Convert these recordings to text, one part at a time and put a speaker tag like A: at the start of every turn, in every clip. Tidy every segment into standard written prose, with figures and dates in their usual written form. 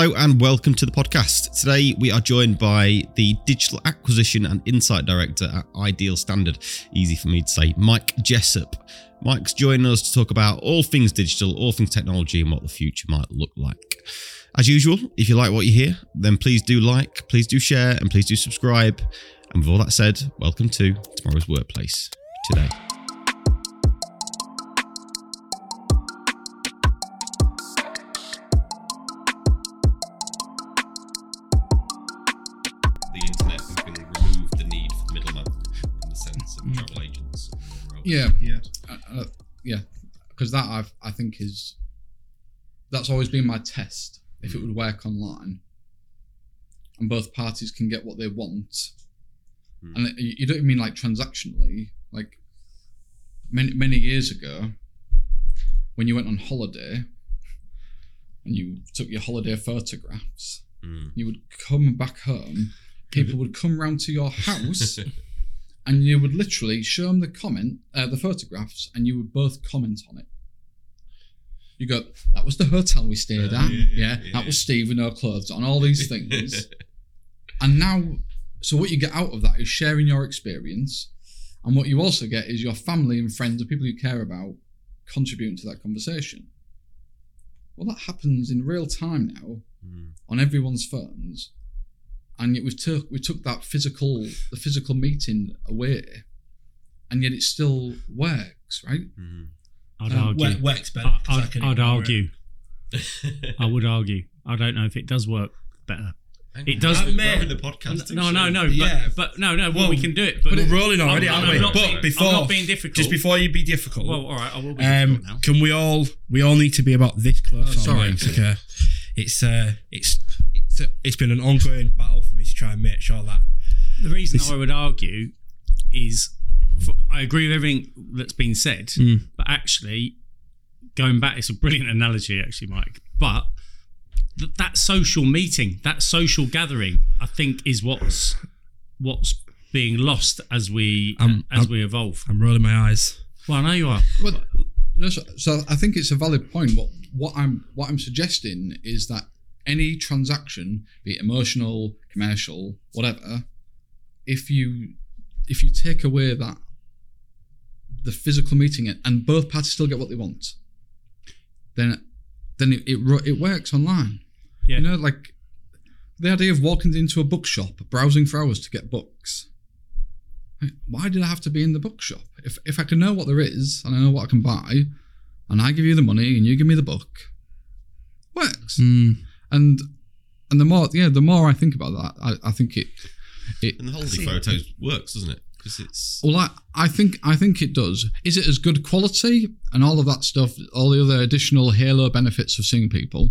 A: Hello and welcome to the podcast. Today we are joined by the Digital Acquisition and Insight Director at Ideal Standard, easy for me to say, Mike Jessup. Mike's joining us to talk about all things digital, all things technology and what the future might look like. As usual, if you like what you hear, then please do like, please do share and please do subscribe. And with all that said, welcome to Tomorrow's Workplace Today.
B: Yeah, because that I think that's always been my test. If it would work online, and both parties can get what they want, and you don't mean like transactionally. Like many years ago, when you went on holiday and you took your holiday photographs, you would come back home. People would come round to your house. And you would literally show them the photographs, and you would both comment on it. You go, that was the hotel we stayed at. Yeah, that was Steve with no clothes on, all these things. And now, so what you get out of that is sharing your experience. And what you also get is your family and friends and people you care about contributing to that conversation. Well, that happens in real time now on everyone's phones. And yet we took that physical meeting away, and yet it still works, right?
C: I'd argue.
D: Works better.
C: I'd argue. I would argue. I don't know if it does work better.
A: It does. We're in the podcast.
C: No.
D: Yeah.
C: But no. Well, we can do it.
D: But we're rolling already, aren't we?
C: I'm not being difficult.
D: Just before you be difficult.
C: Well, all right. I will be difficult now.
D: Can we all need to be about this close? Sorry. Okay. It's been an ongoing battle for me to try and make sure that.
C: The reason I would argue is, I agree with everything that's been said, but actually, going back, it's a brilliant analogy, actually, Mike. But that social meeting, that social gathering, I think, is what's being lost as we evolve.
D: I'm rolling my eyes.
C: Well, I know you are.
B: Well, so I think it's a valid point. What I'm suggesting is that any transaction, be it emotional, commercial, whatever, if you take away the physical meeting and both parties still get what they want, then it works online.
C: Yeah.
B: You know, like the idea of walking into a bookshop, browsing for hours to get books. Why did I have to be in the bookshop? If I can know what there is and I know what I can buy, and I give you the money and you give me the book, works. And the more I think about that, I think it
A: and the holiday photos works, doesn't it? Because it's
B: I think it does. Is it as good quality and all of that stuff? All the other additional halo benefits of seeing people.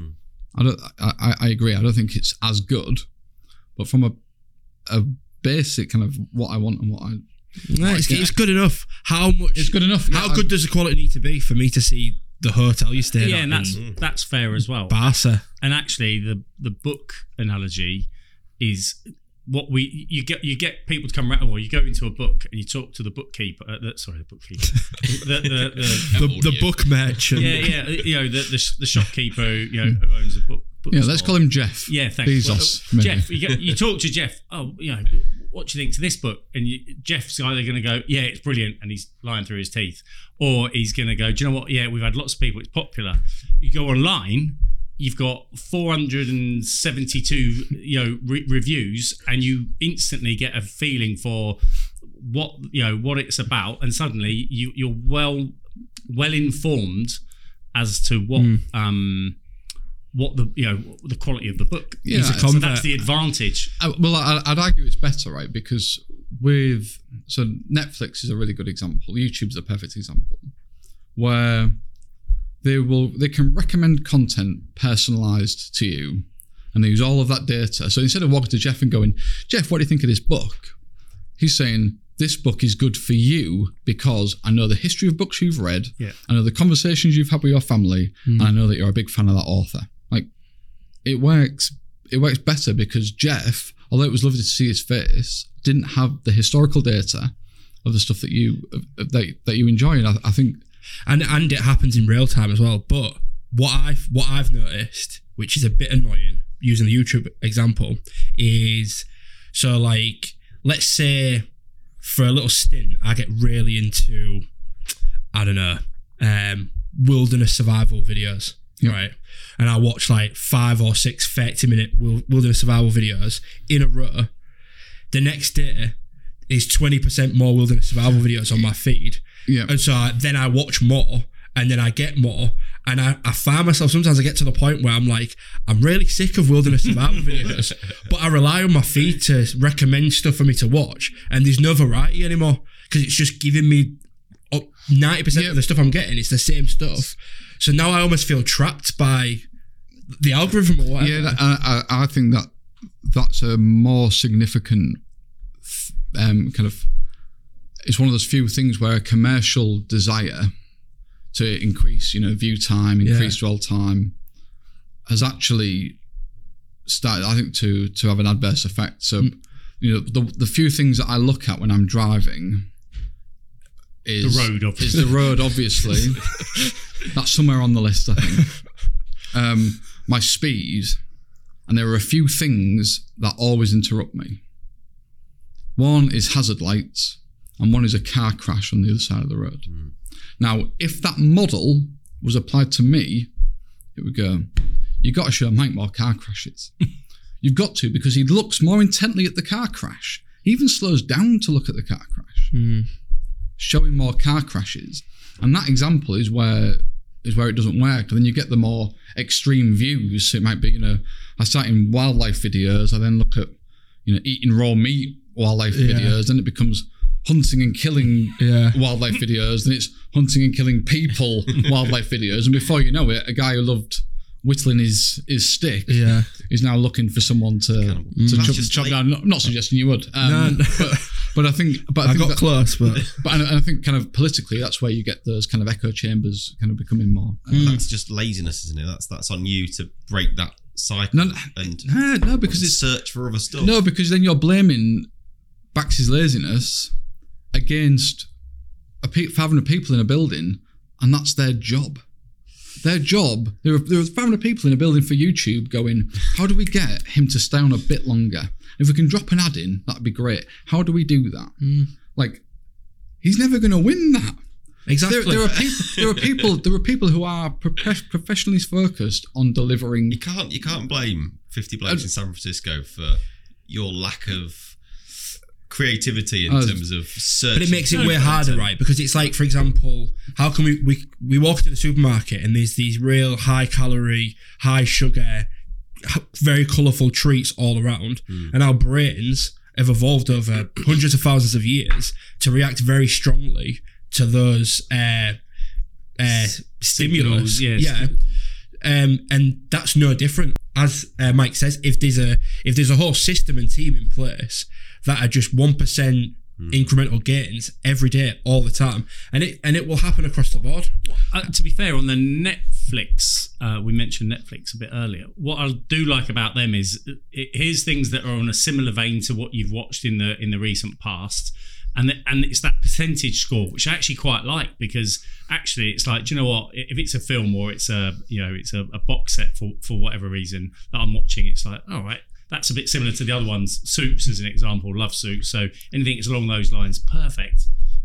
B: I agree. I don't think it's as good, but from a basic kind of what I want and what I.
D: No, it's good enough. How much?
B: It's good enough.
D: How good does the quality need to be for me to see the hotel you stayed at?
C: Yeah, and that's fair as well.
D: Barca.
C: And actually, the book analogy is what you get people to come around. Well, you go into a book and you talk to the bookkeeper. The bookkeeper,
D: the book merchant.
C: Yeah. You know, the shopkeeper. You know, who owns a book.
B: Yeah, let's call him Jeff.
C: Yeah, thanks.
B: Bezos.
C: Well, Jeff, you talk to Jeff. Oh, you know, what do you think to this book? And Jeff's either going to go, yeah, it's brilliant, and he's lying through his teeth, or he's going to go, do you know what? Yeah, we've had lots of people. It's popular. You go online, you've got 472, reviews, and you instantly get a feeling for what it's about, and suddenly you're well informed as to what the quality of the book is. So that's the advantage.
B: I'd argue it's better, right? Because Netflix is a really good example. YouTube's a perfect example, where they can recommend content personalized to you, and they use all of that data. So instead of walking to Jeff and going, Jeff, what do you think of this book? He's saying, this book is good for you because I know the history of books you've read, I know the conversations you've had with your family, and I know that you're a big fan of that author. Like, it works better because Jeff, although it was lovely to see his face, didn't have the historical data of the stuff that you enjoy. And I think,
D: and it happens in real time as well. But what I've noticed which is a bit annoying, using the YouTube example, is so like, let's say for a little stint, I get really into, I don't know, wilderness survival videos, right? And I watch like 5 or 6 30-minute wilderness survival videos in a row. The next day is 20% more wilderness survival videos on my feed.
B: Yeah.
D: And so then I watch more, and then I get more. And I find myself, sometimes I get to the point where I'm like, I'm really sick of wilderness survival videos, but I rely on my feed to recommend stuff for me to watch. And there's no variety anymore, because it's just giving me 90% of the stuff I'm getting. It's the same stuff. So now I almost feel trapped by the algorithm or whatever.
B: Yeah, I think that's a more significant kind of, it's one of those few things where a commercial desire to increase, view time, increase dwell time, has actually started, I think, to have an adverse effect. So, the few things that I look at when I'm driving is the road, obviously. That's somewhere on the list, I think. My speed, and there are a few things that always interrupt me. One is hazard lights, and one is a car crash on the other side of the road. Now, if that model was applied to me, it would go, you've got to show Mike more car crashes. You've got to, because he looks more intently at the car crash. He even slows down to look at the car crash. Showing more car crashes. And that example is where it doesn't work. And then you get the more extreme views. So it might be, I start in wildlife videos. I then look at, eating raw meat wildlife videos. Then it becomes hunting and killing wildlife videos. Then it's hunting and killing people wildlife videos. And before you know it, a guy who loved whittling his stick is now looking for someone to chop down. I'm not suggesting you would. But I think I got close. But I think kind of politically, that's where you get those kind of echo chambers kind of becoming more.
A: That's just laziness, isn't it? That's on you to break that cycle
B: no, because it's
A: search for other stuff.
B: No, because then you're blaming Bax's laziness against 500 people in a building, and that's their job. Their job, there are 500 people in a building for YouTube going, how do we get him to stay on a bit longer? If we can drop an ad in, that'd be great. How do we do that? Like, he's never going to win that.
D: Exactly.
B: There are people who are professionally focused on delivering.
A: You can't blame 50 blokes in San Francisco for your lack of creativity in terms of search.
D: But it makes it way harder, right? Because it's like, for example, how can we walk into the supermarket and there's these real high calorie, high sugar, very colourful treats all around, and our brains have evolved over hundreds of thousands of years to react very strongly to those stimulus. And that's no different. As Mike says, if there's a whole system and team in place that are just 1% incremental gains every day, all the time, and it will happen across the board.
C: To be fair, on the Netflix, we mentioned Netflix a bit earlier. What I do like about them is here's things that are on a similar vein to what you've watched in the recent past. And it's that percentage score, which I actually quite like, because actually it's like, do you know what? If it's a film or it's a box set for whatever reason that I'm watching, it's like, all right, that's a bit similar to the other ones. Suits, as an example, love Suits. So anything that's along those lines, perfect.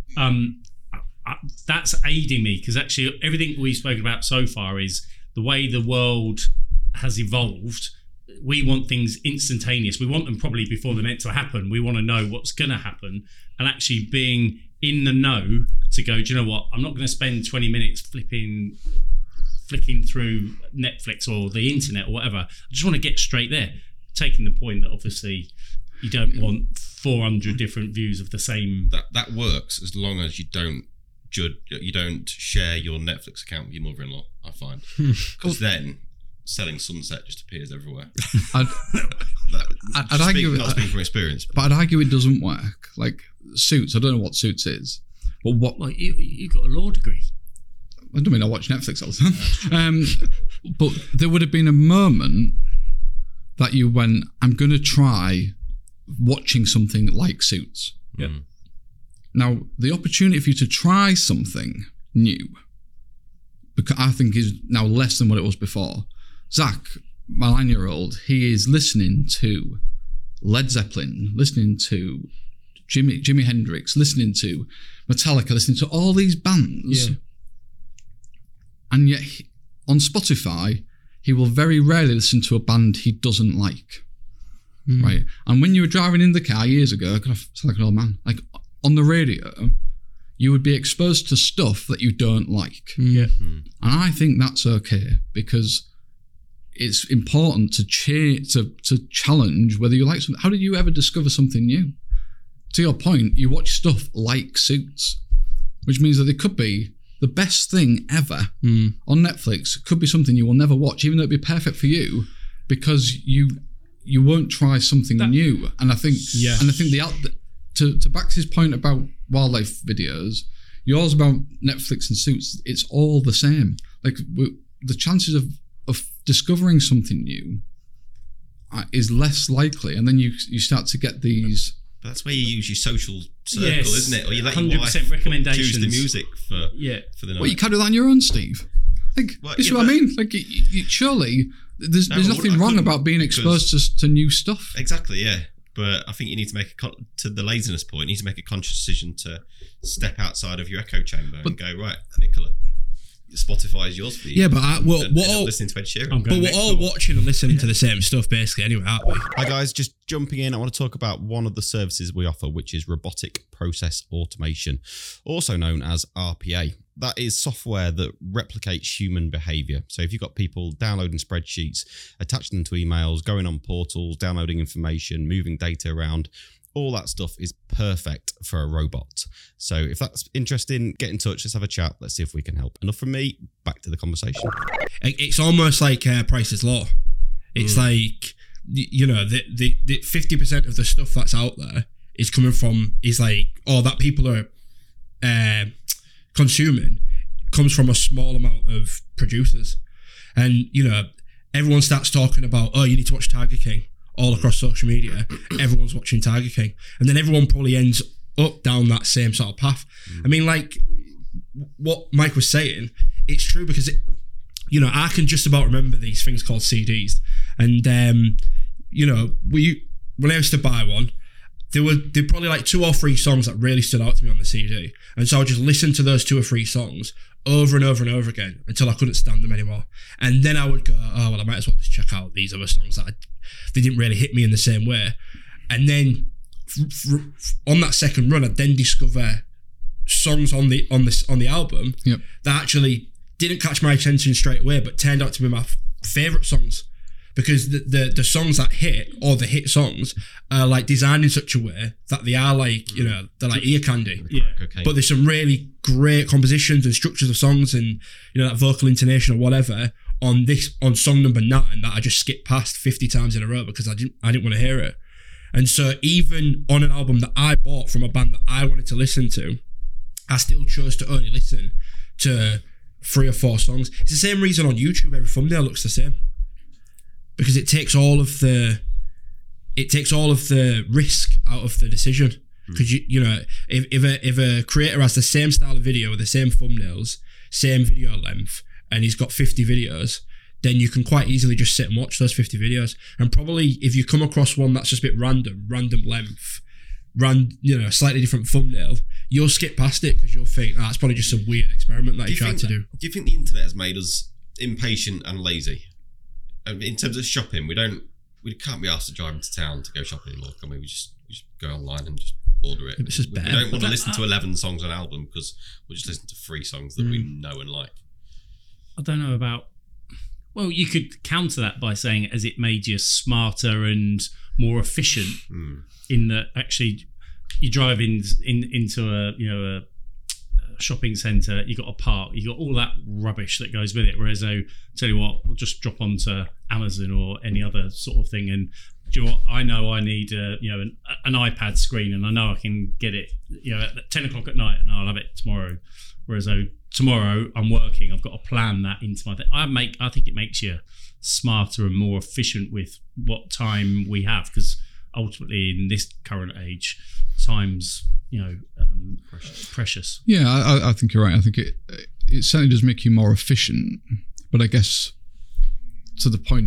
C: That's aiding me, because actually everything we've spoken about so far is the way the world has evolved. We want things instantaneous. We want them probably before they're meant to happen. We want to know what's going to happen. And actually being in the know to go, do you know what? I'm not going to spend 20 minutes flicking through Netflix or the internet or whatever. I just want to get straight there. Taking the point that obviously you don't want 400 different views of the same.
A: That works as long as you don't share your Netflix account with your mother-in-law, I find. Because then selling Sunset just appears everywhere.
B: I'd argue,
A: not speaking from experience,
B: but I'd argue it doesn't work. Like Suits, I don't know what Suits is, but what?
C: Well, you got a law degree.
B: I don't mean I watch Netflix all the time. But there would have been a moment that you went, I'm going to try watching something like Suits.
C: Yeah.
B: Now, the opportunity for you to try something new, because I think is now less than what it was before. Zach, my 9-year-old, he is listening to Led Zeppelin, listening to Jimi Hendrix, listening to Metallica, listening to all these bands.
D: Yeah.
B: And yet, on Spotify, he will very rarely listen to a band he doesn't like. Right? And when you were driving in the car years ago, I kind of sound like an old man, like on the radio, you would be exposed to stuff that you don't like.
D: Yeah.
B: And I think that's okay, because it's important to challenge whether you like something. How did you ever discover something new? To your point, you watch stuff like Suits, which means that it could be the best thing ever on Netflix. It could be something you will never watch, even though it'd be perfect for you, because you won't try something new. And I think, to Bax's point about wildlife videos, yours about Netflix and Suits, it's all the same. Like the chances of discovering something new is less likely, and then you start to get these.
A: But that's where you use your social circle, isn't it? Or you let your wife
C: 100% recommendations.
A: choose the music for the night.
B: Well, you can't do that on your own, Steve. Like, this is what I mean. Like, surely there's nothing wrong about being exposed to new stuff.
A: Exactly, yeah. But I think you need to make to the laziness point, you need to make a conscious decision to step outside of your echo chamber and go, right, Nicola, Spotify is yours for you.
D: Yeah, but we're all
A: listening to Ed Sheeran.
D: But we're all watching and listening to the same stuff, basically, anyway, aren't we?
A: Hi guys, just jumping in, I want to talk about one of the services we offer, which is robotic process automation, also known as RPA. That is software that replicates human behavior. So if you've got people downloading spreadsheets, attaching them to emails, going on portals, downloading information, moving data around, all that stuff is perfect for a robot. So if that's interesting, get in touch. Let's have a chat. Let's see if we can help. Enough from me. Back to the conversation.
D: It's almost like Price's Law. It's like, the 50% of the stuff that's out there is coming from, that people are consuming comes from a small amount of producers. And, everyone starts talking about, you need to watch Tiger King. All across social media, everyone's watching Tiger King, and then everyone probably ends up down that same sort of path. I mean, like what Mike was saying, it's true, because I can just about remember these things called CDs, and when I used to buy one, there were probably like 2 or 3 songs that really stood out to me on the CD, and so I would just listen to those 2 or 3 songs over and over and over again until I couldn't stand them anymore. And then I would go, I might as well just check out these other songs that they didn't really hit me in the same way. And then on that second run, I'd then discover songs on the album that actually didn't catch my attention straight away, but turned out to be my favourite songs, because the songs that hit, or the hit songs, are like designed in such a way that they are like, they're like ear candy.
C: Yeah.
A: Okay.
D: But there's some really great compositions and structures of songs, and that vocal intonation or whatever on song number 9 that I just skipped past 50 times in a row because I didn't want to hear it. And so even on an album that I bought from a band that I wanted to listen to, I still chose to only listen to 3 or 4 songs. It's the same reason on YouTube every thumbnail looks the same, because it takes all of the risk out of the decision. Because if a creator has the same style of video with the same thumbnails, same video length, and he's got 50 videos, then you can quite easily just sit and watch those 50 videos. And probably if you come across one that's just a bit random length, slightly different thumbnail, you'll skip past it because you'll think, that's probably just some weird experiment that he tried to do.
A: Do you think the internet has made us impatient and lazy? In terms of shopping, we can't be asked to drive into town to go shopping anymore, can we? We just go online and just order it.
D: It's just
A: we don't want to listen to 11 songs on an album, because we'll just listen to 3 songs that we know and like.
C: I don't know about. Well, you could counter that by saying, has it made you smarter and more efficient? In that actually, you drive into a shopping centre, you got a park, you got all that rubbish that goes with it. Whereas, tell you what, we'll just drop onto Amazon or any other sort of thing, and do you know what? I know I need an iPad screen, and I know I can get it at 10 o'clock at night, and I'll have it tomorrow. Whereas tomorrow I'm working, I've got to plan that into my thing. I think it makes you smarter and more efficient with what time we have, because ultimately in this current age, time's precious.
B: Yeah, I think you're right. I think it certainly does make you more efficient, but I guess to the point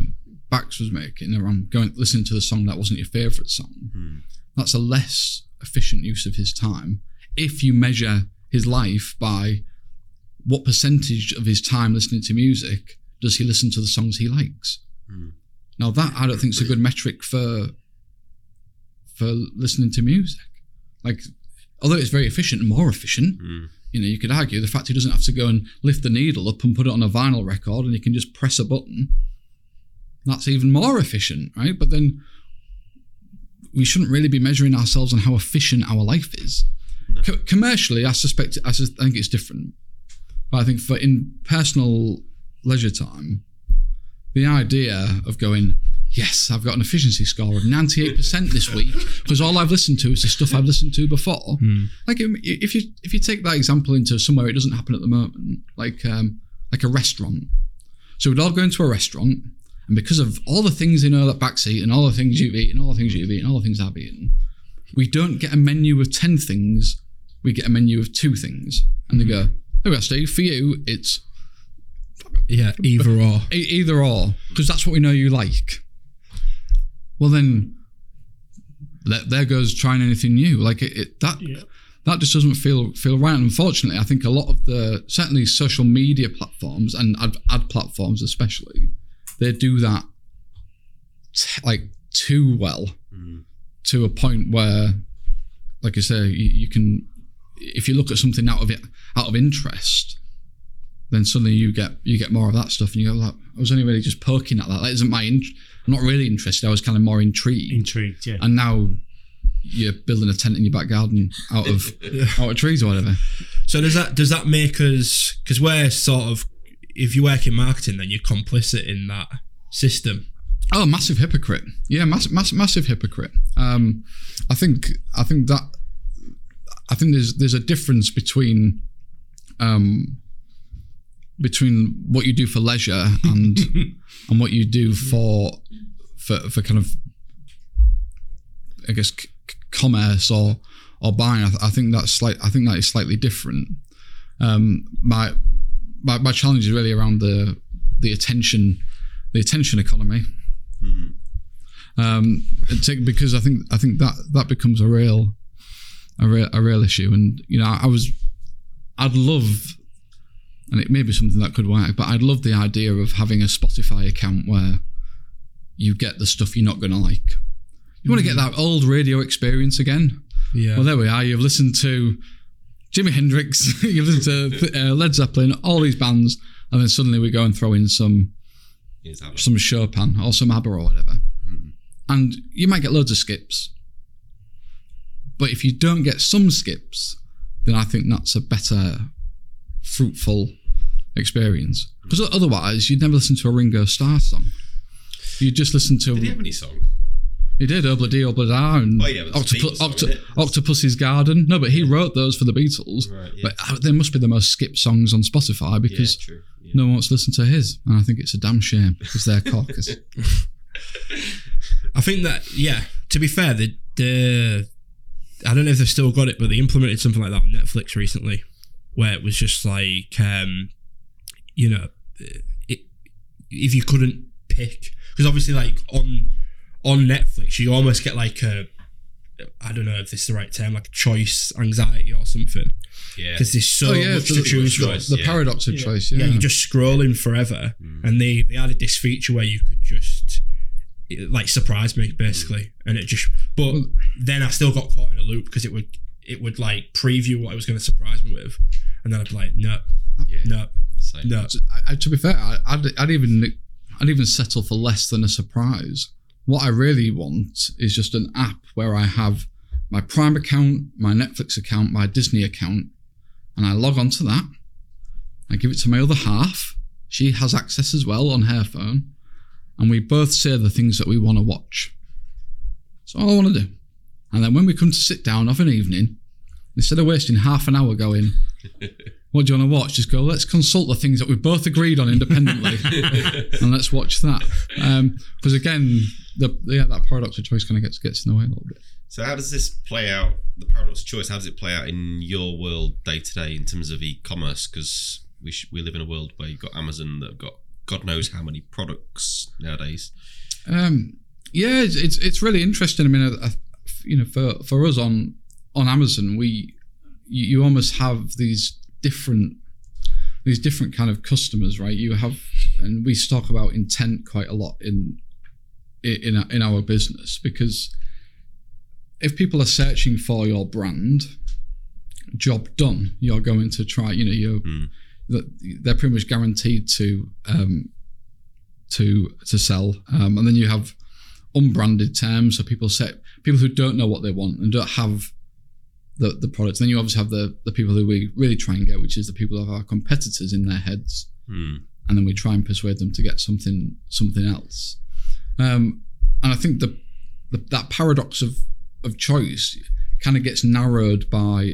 B: Bax was making around listening to the song that wasn't your favourite song, that's a less efficient use of his time if you measure his life by what percentage of his time listening to music does he listen to the songs he likes. Now that I don't think is a good metric for listening to music. Like, although it's very efficient and more efficient, you could argue the fact he doesn't have to go and lift the needle up and put it on a vinyl record and he can just press a button, that's even more efficient, right? But then we shouldn't really be measuring ourselves on how efficient our life is. No. Commercially, I think it's different. But I think for in personal leisure time, the idea of going, yes, I've got an efficiency score of 98% this week because all I've listened to is the stuff I've listened to before. Like if you take that example into somewhere it doesn't happen at the moment, like a restaurant. So we'd all go into a restaurant, and because of all the things in that backseat and all the things you've eaten, all the things you've eaten, all the things I've eaten, we don't get a menu of 10 things. We get a menu of 2 things, and they go, "Oh, Steve, for you, it's
D: either or."
B: Either or, because that's what we know you like. Well, then, there goes trying anything new. Like that just doesn't feel right. And unfortunately, I think a lot of certainly social media platforms and ad platforms especially, they do that too well to a point where, like I say, you can, if you look at something out of interest, then suddenly you get more of that stuff, and you go, like, I was only really just poking at that. That isn't I'm not really interested. I was kind of more intrigued.
C: Intrigued, yeah.
B: And now you're building a tent in your back garden out of trees or whatever.
D: So does that make us, because we're sort of, if you work in marketing, then you're complicit in that system.
B: Oh, massive hypocrite. Yeah, massive hypocrite. I think there's a difference between what you do for leisure and and what you do for kind of, I guess, commerce or buying. I think that is slightly different. My challenge is really around the attention economy. Because I think that becomes a real issue, and I'd love, and it may be something that could work, but I'd love the idea of having a Spotify account where you get the stuff you're not going to like. You want to get that old radio experience again?
D: Yeah.
B: Well, there we are. You've listened to Jimi Hendrix, you've listened to Led Zeppelin, all these bands, and then suddenly we go and throw in some Chopin or some ABBA or whatever. And you might get loads of skips. But if you don't get some skips, then I think that's a better, fruitful experience. Because otherwise, you'd never listen to a Ringo Starr song. You'd just listen to...
A: Did he have any songs?
B: He did, Obla-Dee, Obla-Da, and Octopus's Garden. No, but he wrote those for the Beatles. Right, yeah. But they must be the most skipped songs on Spotify because no one wants to listen to his. And I think it's a damn shame because they're caucus.
D: I think that, to be fair, I don't know if they've still got it, but they implemented something like that on Netflix recently, where it was just like, if you couldn't pick, because obviously, like on Netflix, you almost get like I don't know if this is the right term, like choice anxiety or something. Yeah. Because there's so much to choose from.
B: The paradox of choice. Yeah,
D: you're just scrolling forever, and they added this feature where you could just like surprise me basically, and it just. But then I still got caught in a loop because it would like preview what I was going to surprise me with, and then I'd be like, no.
B: To be fair, I'd even settle for less than a surprise. What I really want is just an app where I have my Prime account, my Netflix account, my Disney account, and I log on to that. I give it to my other half. She has access as well on her phone. And we both say the things that we want to watch. That's all I want to do. And then when we come to sit down of an evening, instead of wasting half an hour going, what do you want to watch? Just go, let's consult the things that we've both agreed on independently and let's watch that. Because again, that paradox of choice kind of gets in the way a little bit.
A: So how does this play out, the paradox of choice, how does it play out in your world day to day in terms of e-commerce? Because we live in a world where you've got Amazon that have got God knows how many products nowadays.
B: Yeah, it's really interesting. I mean, for us on Amazon, you almost have these different kind of customers, right? You have, and we talk about intent quite a lot in our business, because if people are searching for your brand, job done, you're going to try. They're pretty much guaranteed to sell, and then you have unbranded terms, so people who don't know what they want and don't have the products. Then you obviously have the people who we really try and get, which is the people who have our competitors in their heads, and then we try and persuade them to get something else. And I think that paradox of choice kind of gets narrowed by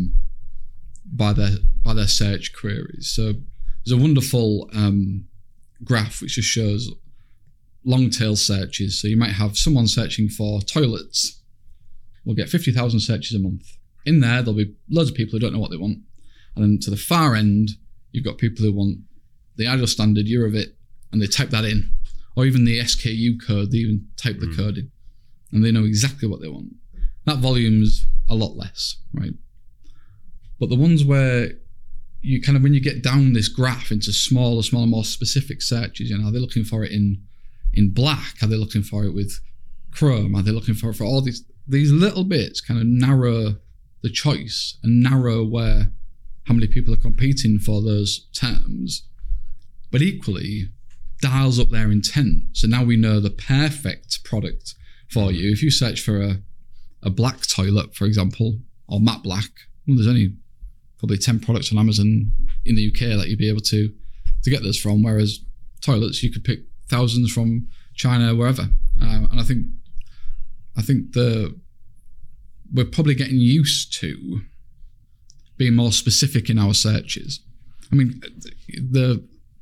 B: their search queries. So there's a wonderful graph which just shows long tail searches. So you might have someone searching for toilets. We'll get 50,000 searches a month. In there'll be loads of people who don't know what they want. And then to the far end, you've got people who want the Ideal Standard, Eurovit, and they type that in. Or even the SKU code, they even type the code in. And they know exactly what they want. That volume's a lot less, right? But the ones where you kind of, when you get down this graph into smaller, more specific searches, are they looking for it in black? Are they looking for it with Chrome? Are they looking for all these little bits kind of narrow the choice and narrow how many people are competing for those terms, but equally dials up their intent. So now we know the perfect product for you. If you search for a black toilet, for example, or matte black, well, there's only probably 10 products on Amazon in the UK that you'd be able to get those from, whereas toilets, you could pick thousands from China, wherever. And I think we're probably getting used to being more specific in our searches. I mean, the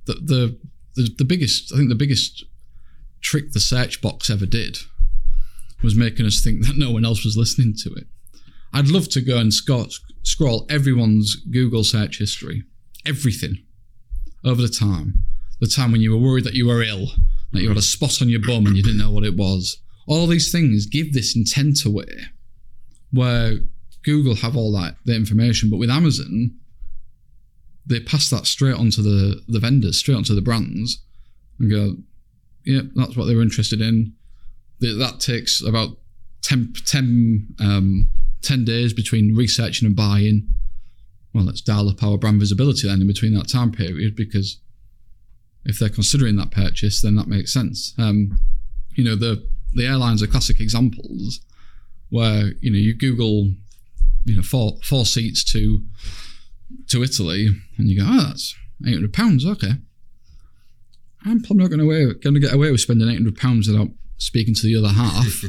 B: biggest trick the search box ever did was making us think that no one else was listening to it. I'd love to go and scroll everyone's Google search history, everything, over the time when you were worried that you were ill, that you had a spot on your bum and you didn't know what it was. All these things give this intent away, where Google have all the information, but with Amazon, they pass that straight onto the vendors, straight onto the brands, and go, yeah, that's what they were interested in. That takes about 10 days between researching and buying. Well, let's dial up our brand visibility then in between that time period, because if they're considering that purchase, then that makes sense. The airlines are classic examples where, you Google, 4 seats to Italy, and you go, oh, that's £800. Okay. I'm probably not going to get away with spending £800 without speaking to the other half.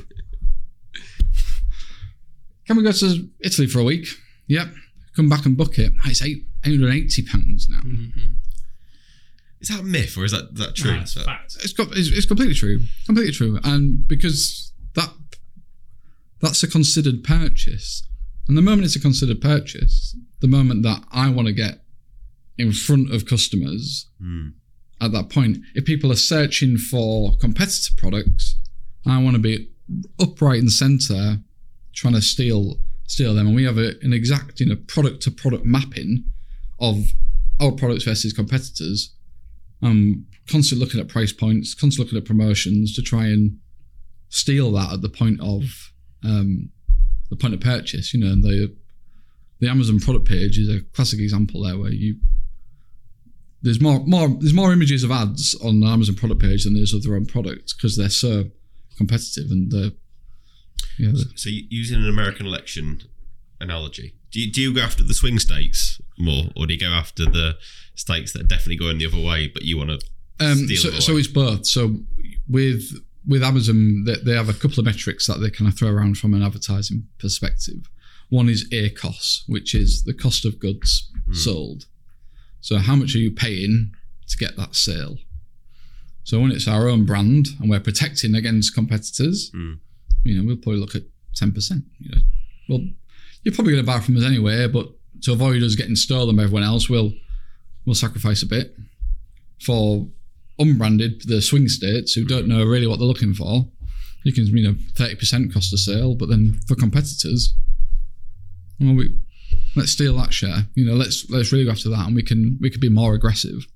B: Can we go to Italy for a week? Yep. Come back and book it. It's £880 now.
A: Mm-hmm. Is that a myth or is that true?
C: No, it's fact.
B: It's completely true. Completely true. And because that's a considered purchase. And the moment it's a considered purchase, the moment that I want to get in front of customers, at that point, if people are searching for competitor products, I want to be upright in the centre trying to steal them. And we have an exact product to product mapping of our products versus competitors. Constantly looking at price points, constantly looking at promotions to try and steal that at the point of purchase. The Amazon product page is a classic example there, where there's more images of ads on the Amazon product page than there's of their own products, because they're so competitive. And
A: so using an American election analogy, do you go after the swing states more, or do you go after the states that are definitely going the other way, but you want to steal them?
B: So it's both. So with Amazon, they have a couple of metrics that they kind of throw around from an advertising perspective. One is ACOS, which is the cost of goods sold. So how much are you paying to get that sale? So when it's our own brand and we're protecting against competitors, we'll probably look at 10%. Well, you're probably going to buy from us anyway, but to avoid us getting stolen by everyone else, we'll sacrifice a bit for unbranded, the swing states who don't know really what they're looking for, you can 30% cost of sale, but then for competitors, well, let's steal that share. Let's really go after that, and we could be more aggressive.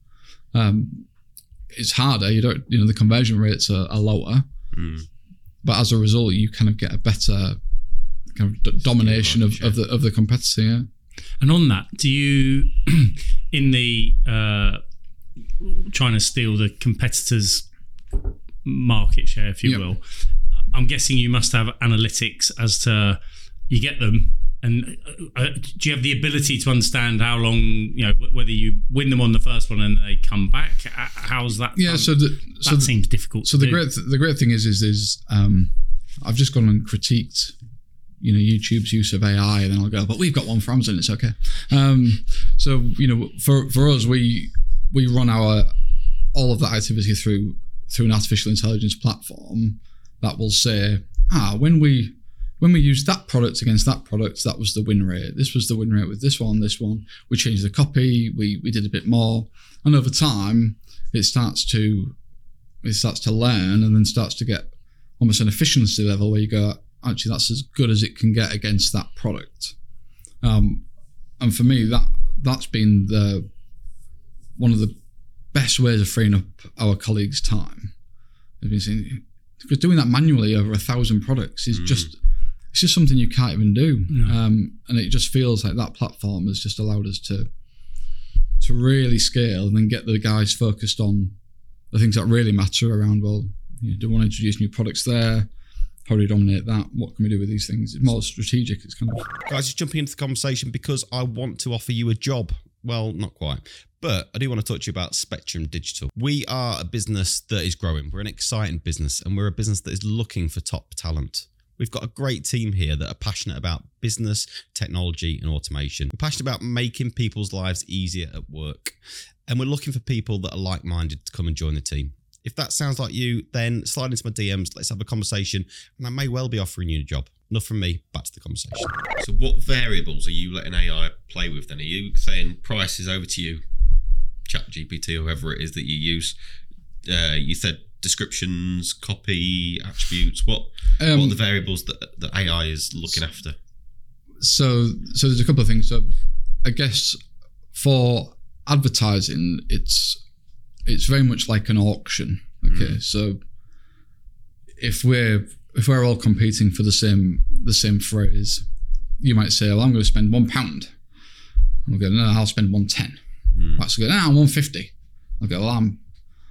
B: It's harder. The conversion rates are lower, but as a result, you kind of get a better kind of domination of the competitor. Yeah.
C: And on that, do you in the trying to steal the competitors' market share, if you will? I'm guessing you must have analytics as to you get them. And do you have the ability to understand how long, whether you win them on the first one and they come back? How's that?
B: Yeah,
C: that seems difficult.
B: So the great thing is I've just gone and critiqued, YouTube's use of AI, and then I'll go, but we've got one for Amazon, it's okay. So for us, we run all of that activity through an artificial intelligence platform that will say, when we used that product against that product, that was the win rate. This was the win rate with this one. We changed the copy. We did a bit more, and over time, it starts to learn, and then starts to get almost an efficiency level where you go, actually, that's as good as it can get against that product. And for me, that's been one of the best ways of freeing up our colleagues' time. I've been saying, because doing that manually over 1,000 products is it's just something you can't even do. No. And it just feels like that platform has just allowed us to really scale and then get the guys focused on the things that really matter around, do we want to introduce new products there? How do we dominate that? What can we do with these things? It's more strategic. It's kind of...
A: Guys, just jumping into the conversation because I want to offer you a job. Well, not quite. But I do want to talk to you about Spectrum Digital. We are a business that is growing. We're an exciting business, and we're a business that is looking for top talent. We've got a great team here that are passionate about business, technology, and automation. We're passionate about making people's lives easier at work. And we're looking for people that are like-minded to come and join the team. If that sounds like you, then slide into my DMs, let's have a conversation, and I may well be offering you a job. Enough from me, back to the conversation. So what variables are you letting AI play with then? Are you saying price is over to you, ChatGPT, or whoever it is that you use? You said descriptions, copy, attributes. What are the variables that AI is looking after?
B: So there's a couple of things. So I guess for advertising, it's very much like an auction. Okay, so if we're all competing for the same phrase, you might say, "Well, I'm going to spend £1," and we'll go, "No, I'll spend £110." That's good. "I'm £150." I'll go, "Well, I'm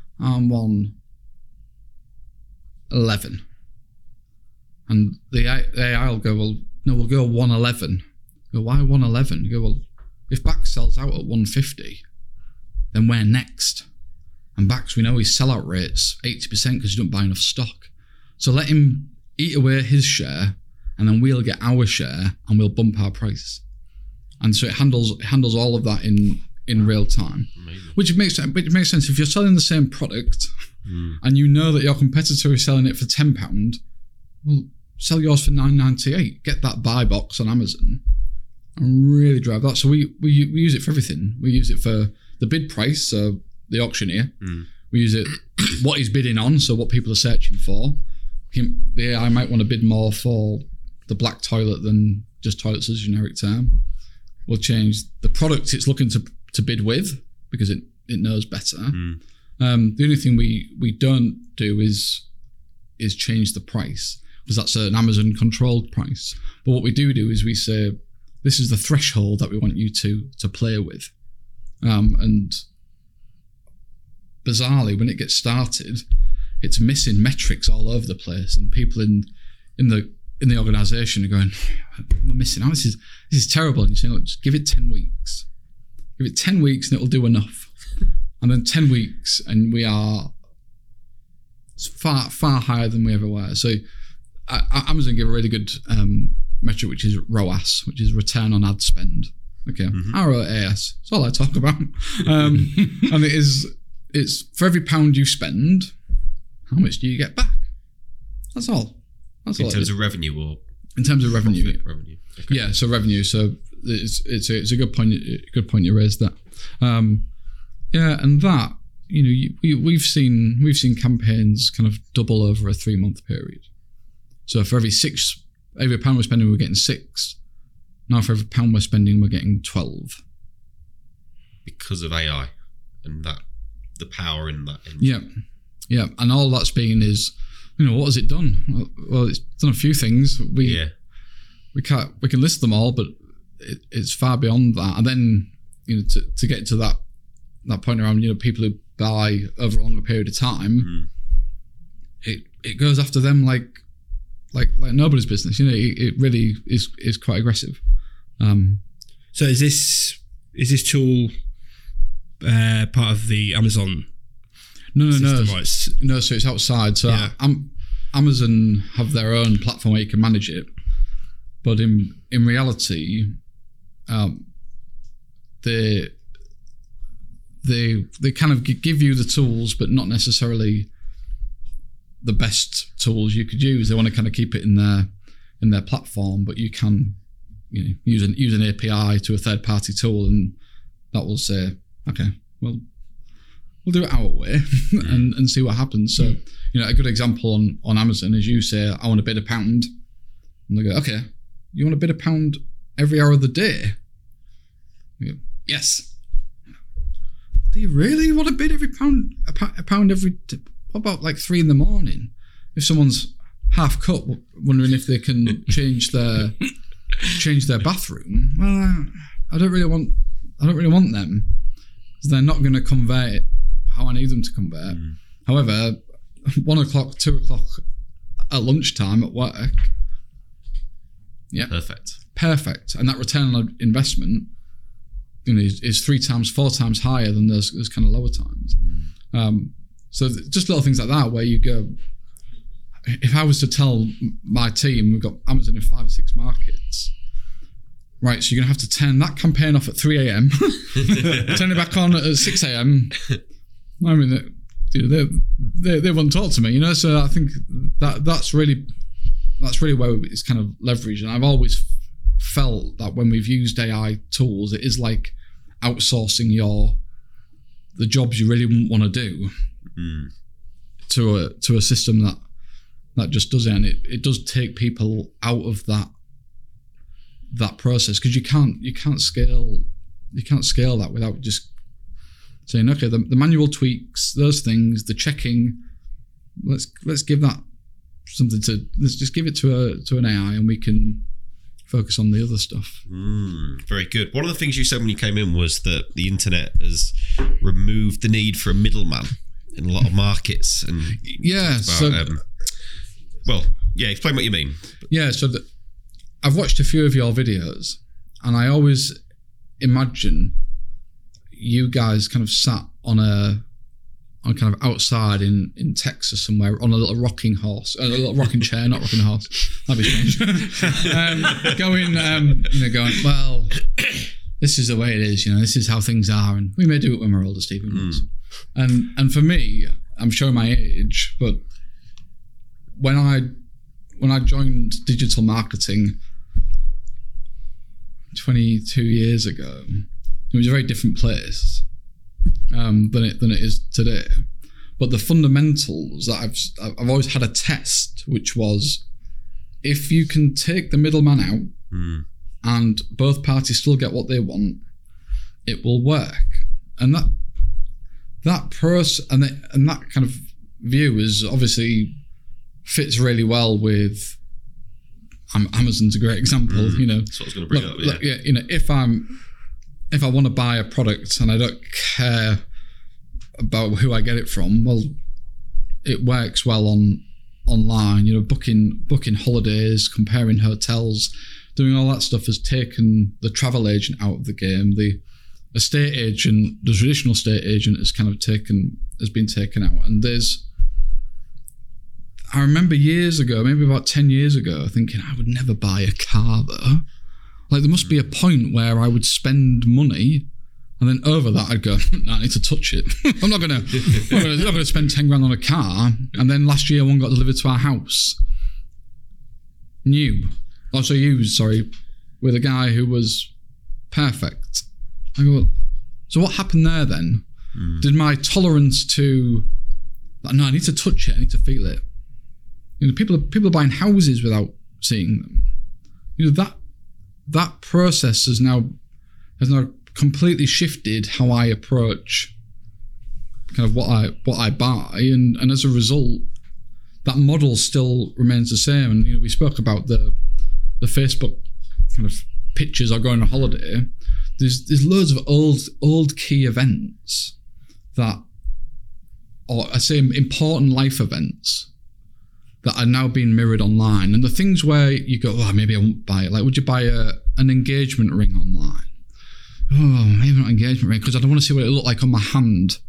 B: £111," and the AI will go, "Well, no, we'll go £111." You go, "Why £111?" You go, "Well, if Bax sells out at £150, then we're next." And Bax, we know his sellout rate's 80% because you don't buy enough stock. So let him eat away his share, and then we'll get our share, and we'll bump our price. And so it handles all of that in real time. Amazing. Which makes sense. If you're selling the same product and you know that your competitor is selling it for £10, well, sell yours for $9.98. Get that buy box on Amazon and really drive that. So we use it for everything. We use it for the bid price, so the auctioneer. We use it what he's bidding on, so what people are searching for. The AI might want to bid more for the black toilet than just toilets as a generic term. We'll change the product it's looking to bid with because it knows better. The only thing we don't do is change the price because that's an Amazon controlled price. But what we do is we say, this is the threshold that we want you to play with. And bizarrely, when it gets started, it's missing metrics all over the place, and people in the organisation are going, "We're missing out. This is terrible." And you're saying, "Look, just give it 10 weeks. Give it 10 weeks, and it'll do enough." And then 10 weeks, and we are far far higher than we ever were. So Amazon give a really good metric, which is ROAS, which is return on ad spend. Okay, ROAS. That's all I talk about. And it's for every £1 you spend, how much do you get back? That's all. That's
A: in terms of revenue, or
B: in terms of revenue.
A: Revenue. Okay.
B: Yeah, so revenue. So it's a good point. Good point you raised that. And that we've seen campaigns kind of double over a 3-month period. So for every £1 we're spending, we're getting 6. Now for every £1 we're spending, we're getting 12.
A: Because of AI and the power in that engine.
B: Yeah, and all that's been is, what has it done? Well, it's done a few things. We can list them all, but it's far beyond that. And then to get to that point around people who buy over a longer period of time, it goes after them like nobody's business. It really is quite aggressive.
D: So is this tool part of the Amazon?
B: No.
D: system,
B: No, so it's outside. So Amazon have their own platform where you can manage it, but in reality, they kind of give you the tools, but not necessarily the best tools you could use. They want to kind of keep it in their platform, but you can use an API to a third party tool, and that will say, okay, well, we'll do it our way and see what happens. So, a good example on Amazon is you say, I want to bid £1. And they go, okay, you want to bid £1 every hour of the day? You go, yes. Do you really want to bid every £1 every day? What about like 3 a.m? If someone's half cut, wondering if they can change their bathroom, well, I don't really want them, because they're not going to convert how I need them to convert. However, 1 o'clock, 2 o'clock at lunchtime at work, perfect, and that return on investment, is 3 times, 4 times higher than those kind of lower times. So just little things like that where you go, if I was to tell my team, we've got Amazon in 5 or 6 markets, right, so you're going to have to turn that campaign off at 3 a.m, turn it back on at 6 a.m. I mean, they won't talk to me, so I think that's really where it's kind of leveraged. And I've always felt that when we've used AI tools, it is like outsourcing the jobs you really wouldn't want to do to a system that just does it, and it does take people out of that process, because you can't scale that without just saying, okay, the manual tweaks, those things, the checking, let's give that something let's just give it to an AI, and we can focus on the other stuff.
A: Very good. One of the things you said when you came in was that the internet has removed the need for a middleman in a lot of markets. And explain what you mean.
B: Yeah, so I've watched a few of your videos, and I always imagine you guys kind of sat on kind of outside in Texas somewhere on a little rocking chair, not rocking horse. That'd be strange. Going, well, this is the way it is. This is how things are, and we may do it when we're older, Stephen. And for me, I'm showing my age, but when I joined digital marketing 22 years ago, it was a very different place than it is today. But the fundamentals that I've always had a test, which was, if you can take the middleman out and both parties still get what they want, it will work. And that process and that kind of view is obviously fits really well with Amazon's a great example.
A: That's what I was going to bring up. Yeah. If I want to buy a product and I don't care about who I get it from, well, it works well online. Booking holidays, comparing hotels, doing all that stuff has taken the travel agent out of the game. The estate agent, the traditional estate agent, has been taken out. And I remember years ago, maybe about 10 years ago, thinking I would never buy a car though. Like, there must be a point where I would spend money, and then over that I'd go, no, I need to touch it. I'm not gonna spend 10 grand on a car. And then last year one got delivered to our house, used, with a guy who was perfect. I go, so what happened there then?
B: Did my tolerance to, no, I need to touch it, I need to feel it. People are buying houses without seeing them. That process has now completely shifted how I approach kind of what I buy, and as a result, that model still remains the same. And we spoke about the Facebook kind of pictures or going on holiday. There's loads of old key events that, or I say important life events, that are now being mirrored online. And the things where you go, oh, maybe I won't buy it. Like, would you buy an engagement ring online? Oh, maybe not an engagement ring because I don't want to see what it looked like on my hand.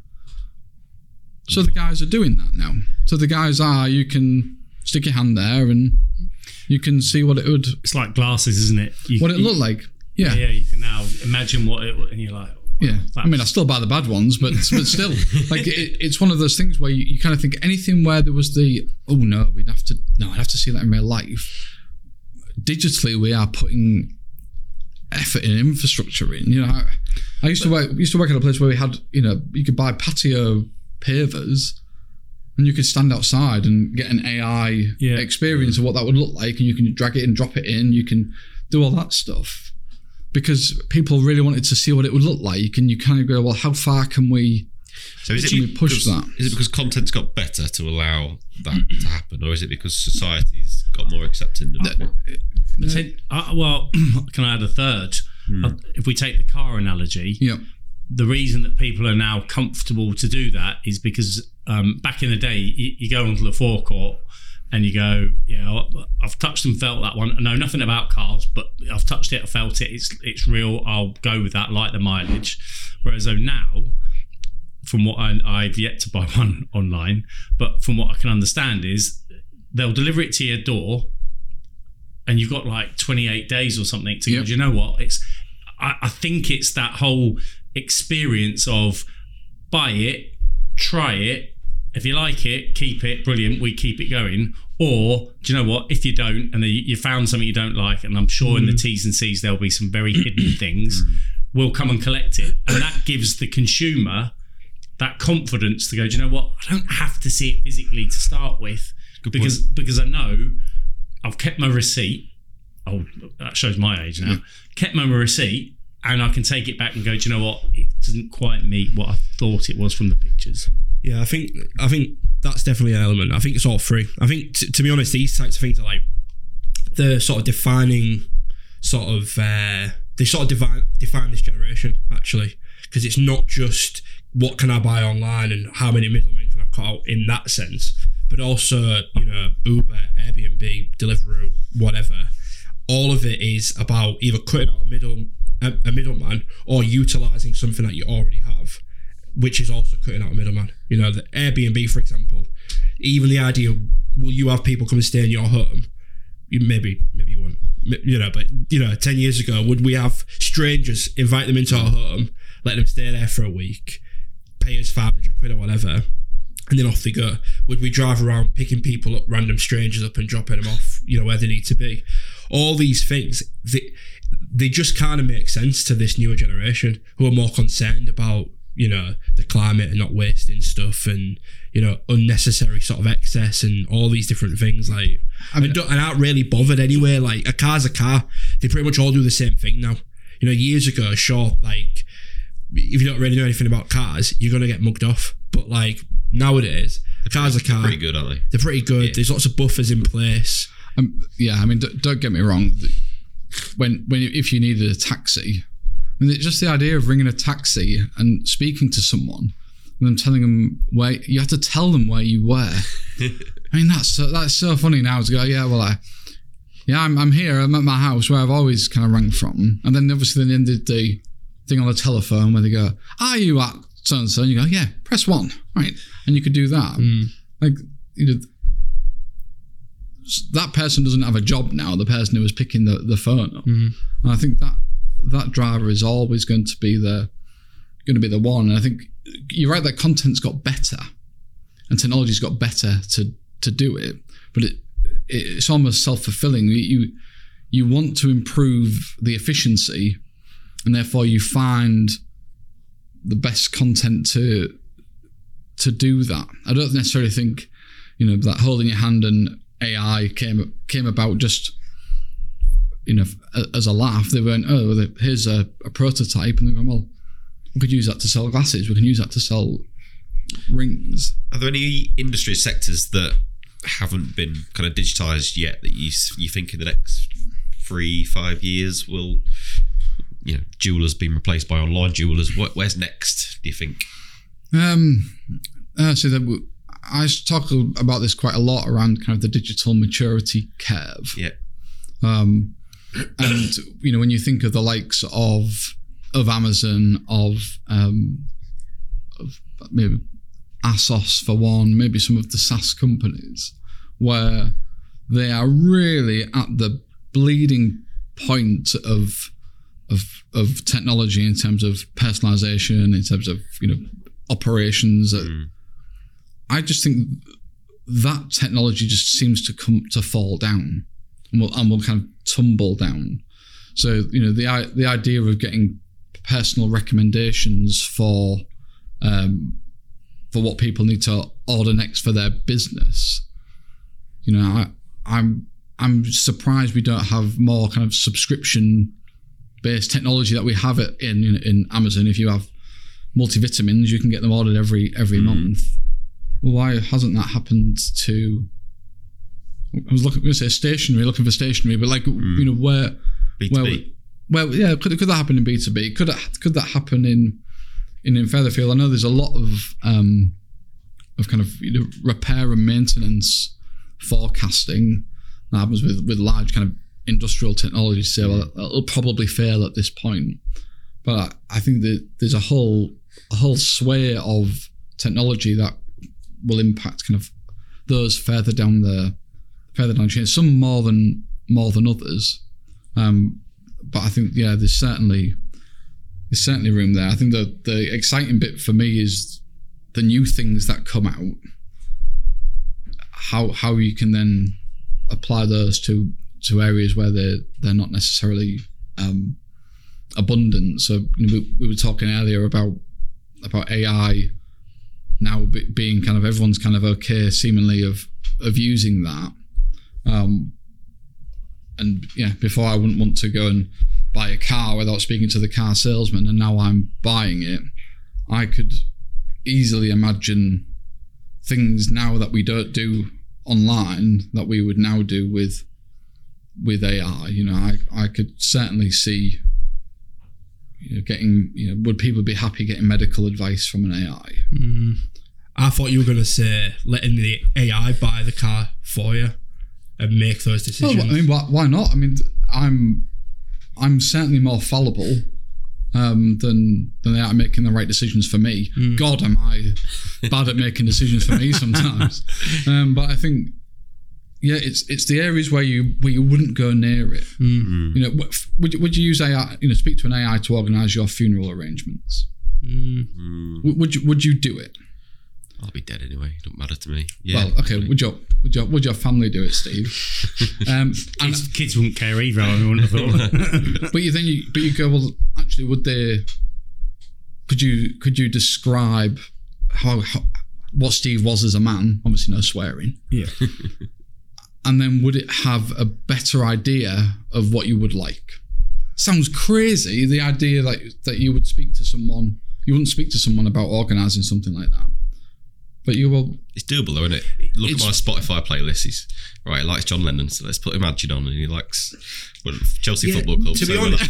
B: So the guys are doing that now. So the guys you can stick your hand there and you can see what it would...
C: It's like glasses, isn't it?
B: What it looked like. Yeah.
C: Yeah, you can now imagine what it... And you're like... Wow,
B: yeah. I mean, I still buy the bad ones, but still. Like, it's one of those things where you kind of think anything where there was I'd have to see that in real life. Digitally, we are putting effort and infrastructure in. I used to work at a place where we had, you could buy patio pavers and you could stand outside and get an AI experience of what that would look like, and you can drag it and drop it in, you can do all that stuff because people really wanted to see what it would look like, and you kind of go, well, how far can we push that?
A: Is it because content's got better to allow that to happen, or is it because society's got more accepting of it?
C: Well, can I add a third? If we take the car analogy, the reason that people are now comfortable to do that is because back in the day, you go onto the forecourt and you go, I've touched and felt that one. I know nothing about cars, but I've touched it, I felt it, it's real, I'll go with that, like the mileage. Whereas now, from what I've yet to buy one online, but from what I can understand is they'll deliver it to your door and you've got like 28 days or something to go, do you know what? I think it's that whole experience of buy it, try it, if you like it, keep it, brilliant, we keep it going. Or, do you know what, if you don't, and you found something you don't like, and I'm sure in the T's and C's there'll be some very hidden things, we'll come and collect it. And that gives the consumer that confidence to go, do you know what, I don't have to see it physically to start with, because I know I've kept my receipt. Oh, that shows my age now. Kept my receipt, and I can take it back and go, do you know what, it doesn't quite meet what I thought it was from the pictures.
D: Yeah, I think that's definitely an element. I think it's all three. I think, to be honest, these types of things are like the sort of defining sort of, they sort of define this generation, actually, because it's not just what can I buy online and how many middlemen can I cut out in that sense, but also, Uber, Airbnb, Deliveroo, whatever. All of it is about either cutting out a middleman or utilising something that you already have, which is also cutting out a middleman. The Airbnb, for example, even the idea, will you have people come and stay in your home? Maybe you won't. But 10 years ago, would we have strangers invite them into our home, let them stay there for a week, pay us 500 quid or whatever, and then off they go? Would we drive around picking people up, random strangers up, and dropping them off, where they need to be? All these things, they just kind of make sense to this newer generation who are more concerned about, the climate and not wasting stuff and, unnecessary sort of excess and all these different things. Like, and aren't really bothered anyway. Like, a car's a car. They pretty much all do the same thing now. Years ago, sure, like, if you don't really know anything about cars, you're going to get mugged off. But, like, nowadays, a car's a car.
A: They're pretty good, aren't they?
D: They're pretty good. Yeah. There's lots of buffers in place.
B: Don't get me wrong. If you needed a taxi, just the idea of ringing a taxi and speaking to someone and then telling them where you have to tell them where you were. That's so funny now to go, I'm here. I'm at my house where I've always kind of rang from, and then obviously they ended the thing on the telephone where they go, are you at so and so? And you go, yeah, press 1, right? And you could do that. That person doesn't have a job now, the person who was picking the phone up. And I think that driver is always going to be the one. And I think you're right, that content's got better and technology's got better to do it, but it's almost self-fulfilling. You want to improve the efficiency, and therefore you find the best content to do that. I don't necessarily think, that holding your hand and AI came about just, as a laugh. They went, here's a prototype, and they're going, well, we could use that to sell glasses. We can use that to sell rings.
A: Are there any industry sectors that haven't been kind of digitized yet that you think in the next 3-5 years will, jewelers being replaced by online jewelers? Where's next, do you think?
B: So I talk about this quite a lot around kind of the digital maturity curve.
A: Yeah.
B: And when you think of the likes of Amazon, of maybe ASOS for one, maybe some of the SaaS companies, where they are really at the bleeding point of technology in terms of personalization, in terms of operations. I just think that technology just seems to fall down and will kind of tumble down. So the idea of getting personal recommendations for what people need to order next for their business. I'm surprised we don't have more kind of subscription-based technology that we have it in Amazon. If you have multivitamins, you can get them ordered every month. Well, why hasn't that happened to? I was looking for stationery, but where
A: B2B.
B: Could that happen in B2B? Could that happen in Featherfield? I know there's a lot of kind of repair and maintenance forecasting that happens with large kind of industrial technology. So it'll probably fail at this point. But I think that there's a whole sway of technology that will impact kind of those further down the chain. Some more than others. But I think there's certainly room there. I think the exciting bit for me is the new things that come out. How you can then apply those to areas where they're not necessarily abundant. So we were talking earlier about AI now being kind of everyone's kind of okay seemingly of using that. And before I wouldn't want to go and buy a car without speaking to the car salesman, and now I'm buying it. I could easily imagine things now that we don't do online that we would now do with AI. I could certainly see getting, would people be happy getting medical advice from an AI?
D: I thought you were going to say letting the AI buy the car for you and make those decisions.
B: Well, I mean, why not? I mean, I'm certainly more fallible than they are making the right decisions for me. God, am I bad at making decisions for me sometimes. But I think, it's the areas where you wouldn't go near it. Would you use AI? Speak to an AI to organise your funeral arrangements? Would you do it?
A: I'll be dead anyway. It don't matter to me. Yeah.
B: Well, okay. Would your family do it, Steve?
C: Kids wouldn't care either. I wouldn't have thought.
B: But you go, well. Actually, would they? Could you describe how what Steve was as a man? Obviously, no swearing.
C: Yeah.
B: And then would it have a better idea of what you would like? Sounds crazy. The idea that you would speak to someone, you wouldn't speak to someone about organising something like that. But you will.
A: It's doable though, isn't it? Look at my Spotify playlist. He likes John Lennon, so let's put Imagine on, and he likes Chelsea Football Club.
D: To be honest,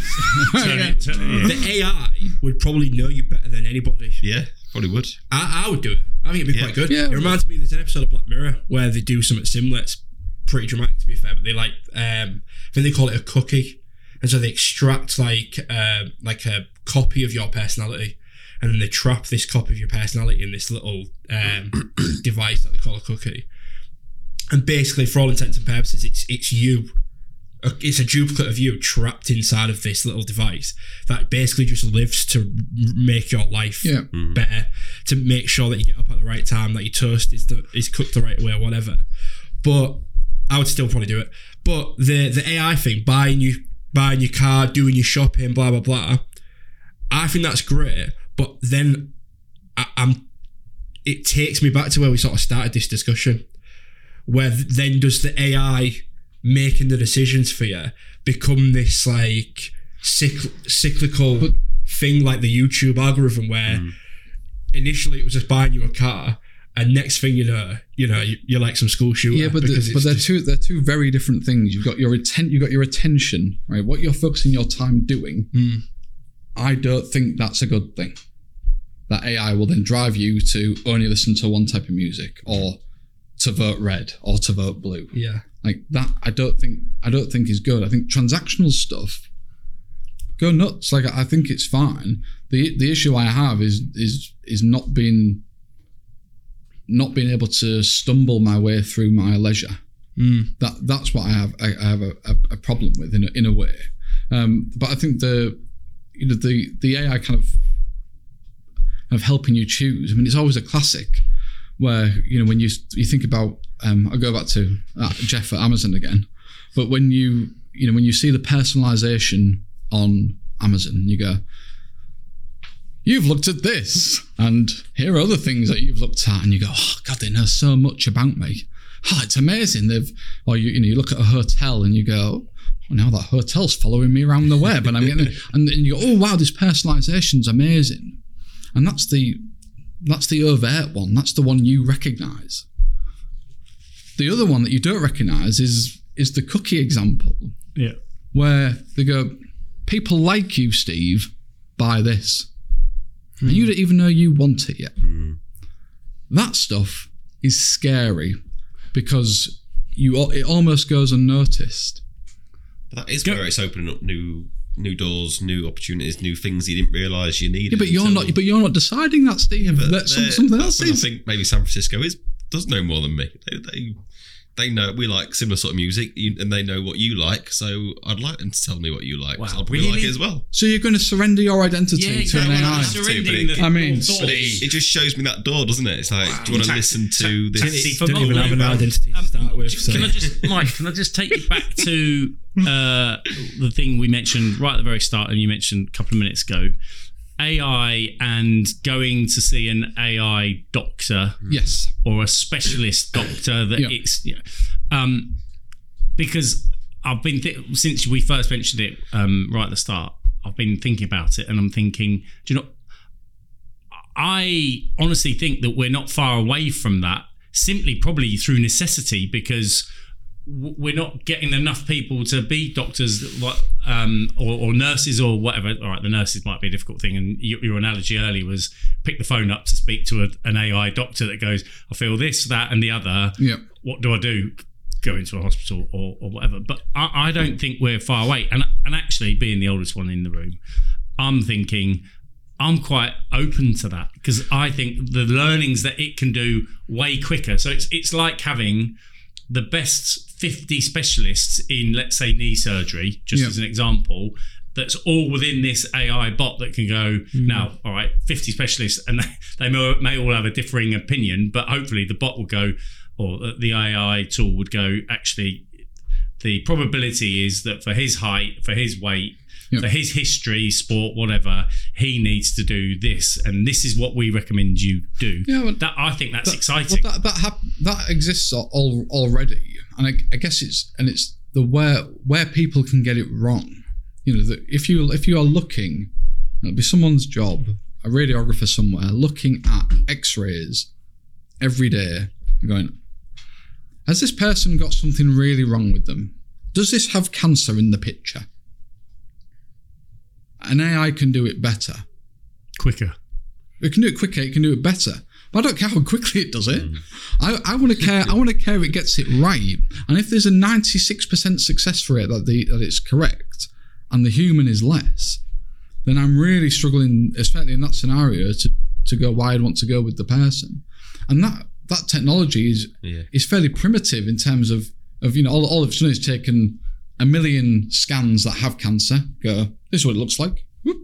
D: the AI would probably know you better than anybody.
A: Yeah, probably would.
D: I would do it. I think it'd be quite good.
B: Yeah,
D: it reminds me, there's an episode of Black Mirror where they do something similar. It's pretty dramatic, to be fair, but they I think they call it a cookie, and so they extract like a copy of your personality. And then they trap this copy of your personality in this little device that they call a cookie. And basically, for all intents and purposes, it's you. It's a duplicate of you trapped inside of this little device that basically just lives to make your life better, to make sure that you get up at the right time, that your toast is cooked the right way, or whatever. But I would still probably do it. But the AI thing, buying your car, doing your shopping, blah, blah, blah, I think that's great. But then it takes me back to where we sort of started this discussion, where then does the AI making the decisions for you become this like cyclical thing, like the YouTube algorithm, where initially it was just buying you a car, and next thing you know, you're like some school shooter.
B: Yeah, but they're two very different things. You've got your attention, right? What you're focusing your time doing. I don't think that's a good thing. That AI will then drive you to only listen to one type of music, or to vote red, or to vote blue.
D: Yeah,
B: like that. I don't think is good. I think transactional stuff, go nuts. Like, I think it's fine. The issue I have is not being able to stumble my way through my leisure. That's what I have a problem with in a way. But I think the AI kind of helping you choose. I mean, it's always a classic where, when you think about, I'll go back to Jeff at Amazon again, but when you see the personalization on Amazon, you go, you've looked at this, and here are other things that you've looked at, and you go, oh God, they know so much about me. Oh, it's amazing. You look at a hotel and you go, well, now that hotel's following me around the web, and I'm getting, and you go, oh wow, this personalization's amazing. And that's the overt one. That's the one you recognize. The other one that you don't recognize is the cookie example.
C: Yeah.
B: Where they go, people like you, Steve, buy this. And you don't even know you want it yet. That stuff is scary because it almost goes unnoticed.
A: But that is where it's opening up new doors, new opportunities, new things you didn't realise you needed.
B: Yeah, but you're not deciding that, Steve.
A: Yeah, but
B: something else is.
A: I think maybe San Francisco does know more than me. They know we like similar sort of music, and they know what you like. So I'd like them to tell me what you like. Wow, I'll probably like it as well.
B: So you're going to surrender your identity to an AI?
A: It just shows me that door, doesn't it? It's like, do you want to listen to this?
D: Don't even have an identity to start with. So.
C: Can I just take you back to the thing we mentioned right at the very start, and you mentioned a couple of minutes ago, AI and going to see an AI doctor,
B: yes,
C: or a specialist doctor. Because I've been since we first mentioned it right at the start, I've been thinking about it, and I'm thinking, do you know, I honestly think that we're not far away from that, simply probably through necessity, because we're not getting enough people to be doctors or nurses or whatever. All right, the nurses might be a difficult thing, and your analogy earlier was pick the phone up to speak to an AI doctor that goes, I feel this, that and the other.
B: Yep.
C: What do I do? Go into a hospital or whatever. But I don't think we're far away. And actually, being the oldest one in the room, I'm thinking I'm quite open to that, because I think the learnings that it can do way quicker. So it's like having the best 50 specialists in, let's say, knee surgery, just as an example, that's all within this AI bot that can go, now, all right, 50 specialists, and they may all have a differing opinion, but hopefully the bot will go, or the AI tool would go, actually, the probability is that for his height, for his weight, for his history, sport, whatever, he needs to do this, and this is what we recommend you do. Yeah, well, I think that's exciting.
B: Well, that exists already, and I guess it's the where people can get it wrong. If you are looking, it'll be someone's job, a radiographer somewhere, looking at X-rays every day, going, has this person got something really wrong with them? Does this have cancer in the picture? An AI can do it better.
C: Quicker.
B: It can do it quicker, it can do it better. But I don't care how quickly it does it. I want to care it gets it right. And if there's a 96% success rate that it's correct and the human is less, then I'm really struggling, especially in that scenario, to go why I'd want to go with the person. And that technology is fairly primitive in terms of all of it's taken 1 million scans that have cancer, go, this is what it looks like. Whoop.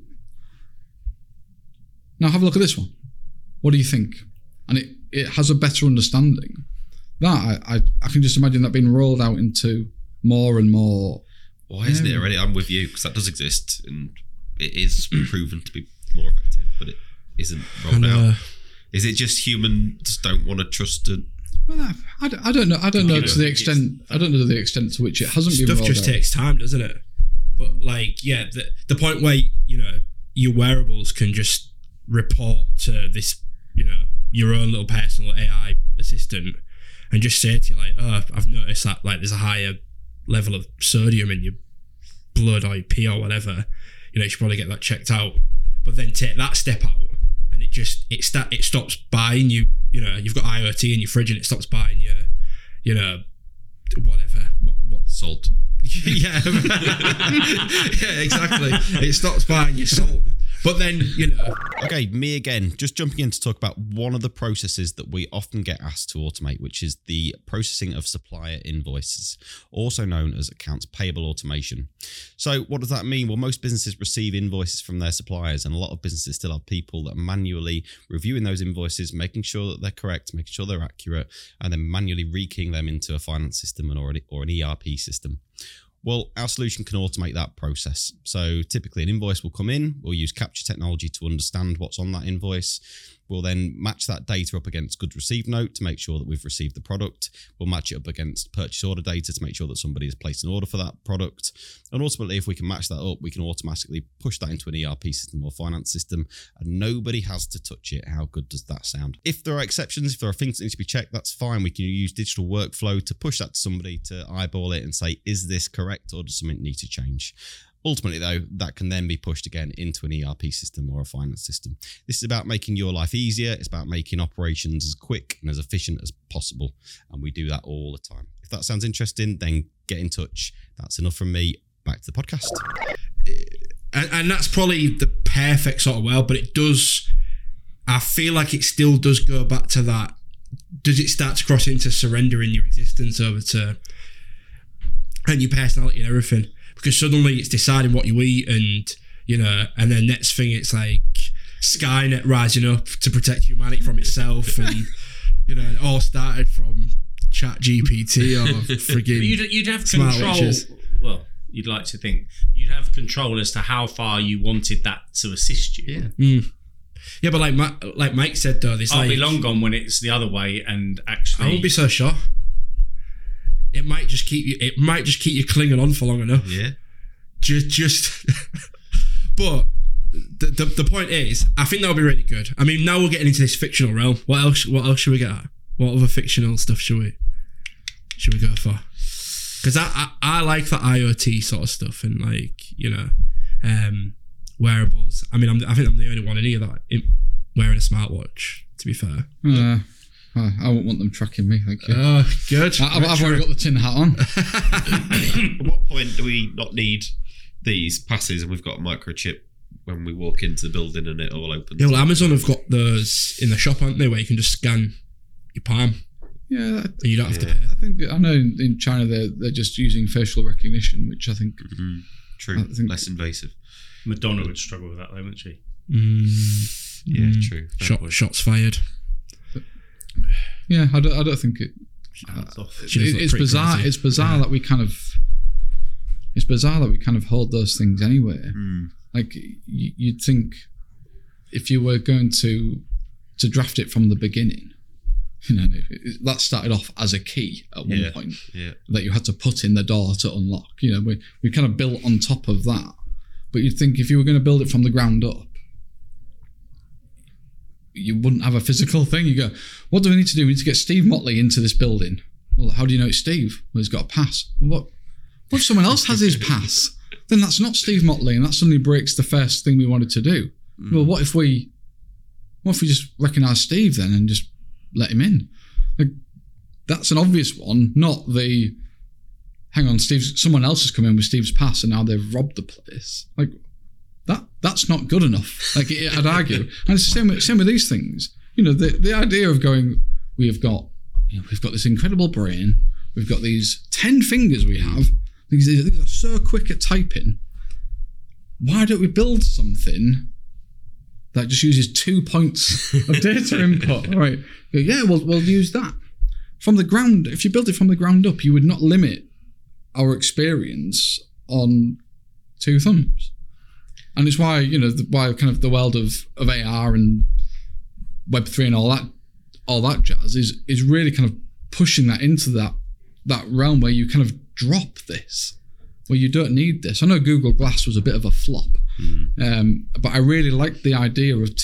B: Now have a look at this one. What do you think? And it has a better understanding. That I can just imagine that being rolled out into more and more.
A: Why isn't it already? I'm with you, because that does exist and it is proven to be more effective. But isn't rolled out? Is it just humans don't want to trust it?
B: Well, I don't know. I don't know to the extent. I don't know to the extent to which it hasn't been rolled out.
D: Stuff just takes time, doesn't it? But like, yeah, the point where your wearables can just report to this, your own little personal AI assistant, and just say to you like, "Oh, I've noticed that like there's a higher level of sodium in your blood or your pee or whatever. You should probably get that checked out." But then take that step out, and it stops buying you. You've got IoT in your fridge, and it stops buying you, whatever. What
A: Salt.
D: yeah, yeah, exactly. It stops buying your salt. But then,
A: Okay, me again, just jumping in to talk about one of the processes that we often get asked to automate, which is the processing of supplier invoices, also known as accounts payable automation. So what does that mean? Well, most businesses receive invoices from their suppliers, and a lot of businesses still have people that are manually reviewing those invoices, making sure that they're correct, making sure they're accurate, and then manually rekeying them into a finance system or an ERP system. Well, our solution can automate that process. So typically an invoice will come in, we'll use capture technology to understand what's on that invoice. We'll then match that data up against goods received note to make sure that we've received the product. We'll match it up against purchase order data to make sure that somebody has placed an order for that product. And ultimately, if we can match that up, we can automatically push that into an ERP system or finance system, and nobody has to touch it. How good does that sound? If there are exceptions, if there are things that need to be checked, that's fine. We can use digital workflow to push that to somebody to eyeball it and say, is this correct or does something need to change? Ultimately, though, that can then be pushed again into an ERP system or a finance system. This is about making your life easier. It's about making operations as quick and as efficient as possible. And we do that all the time. If that sounds interesting, then get in touch. That's enough from me. Back to the podcast.
D: And that's probably the perfect sort of world, but I feel like it still does go back to that. Does it start to cross into surrendering your existence over to and your personality and everything? Because suddenly it's deciding what you eat and then next thing it's like Skynet rising up to protect humanity from itself and, it all started from ChatGPT or friggin'
C: you'd have control. Well, you'd like to think you'd have control as to how far you wanted that to assist you.
D: Yeah. Yeah, but like Mike said though,
C: I'll be long gone when it's the other way and actually
D: I won't be so sure. It might just keep you clinging on for long enough.
A: Yeah.
D: Just but the point is, I think that'll be really good. I mean, now we're getting into this fictional realm. What else should we get at? What other fictional stuff should we go for? Because I like that IoT sort of stuff and wearables. I mean, I think I'm the only one in here that wearing a smartwatch, to be fair.
B: I won't want them tracking me, thank you.
D: Good.
B: I've already got the tin hat on.
A: At what point do we not need these passes and we've got a microchip when we walk into the building and it all opens?
D: Yeah, well, Amazon have got those in the shop, haven't they, where you can just scan your palm.
B: Yeah.
D: And you don't have to pay.
B: I know in China they're just using facial recognition, which I think...
A: Mm-hmm. True, less invasive.
C: Madonna would struggle with that though, wouldn't she?
A: Yeah, true.
D: Shots fired.
B: Yeah, I don't think it. It's bizarre.
D: Crazy.
B: It's bizarre that we kind of. It's bizarre that we kind of hold those things anyway. Like you'd think, if you were going to draft it from the beginning, that started off as a key at one point that you had to put in the door to unlock. We kind of built on top of that, but you'd think if you were going to build it from the ground up, you wouldn't have a physical thing. You go, what do we need to do? We need to get Steve Motley into this building. Well, how do you know it's Steve? Well, he's got a pass. Well, what if someone else has his pass? Then that's not Steve Motley, and that suddenly breaks the first thing we wanted to do. Well, what if we just recognise Steve then and just let him in? Like, that's an obvious one, not the hang on, someone else has come in with Steve's pass and now they've robbed the place. Like, that's not good enough. Like, I'd argue. And it's the same with these things. The idea of going, we've got this incredible brain, we've got these 10 fingers we have, these are so quick at typing. Why don't we build something that just uses 2 points of data input? All right. Yeah, we'll use that. From the ground, if you built it from the ground up, you would not limit our experience on 2 thumbs. And it's why, why kind of the world of AR and Web3 and all that jazz is really kind of pushing that into that realm where you kind of drop this, where you don't need this. I know Google Glass was a bit of a flop, but I really like the idea of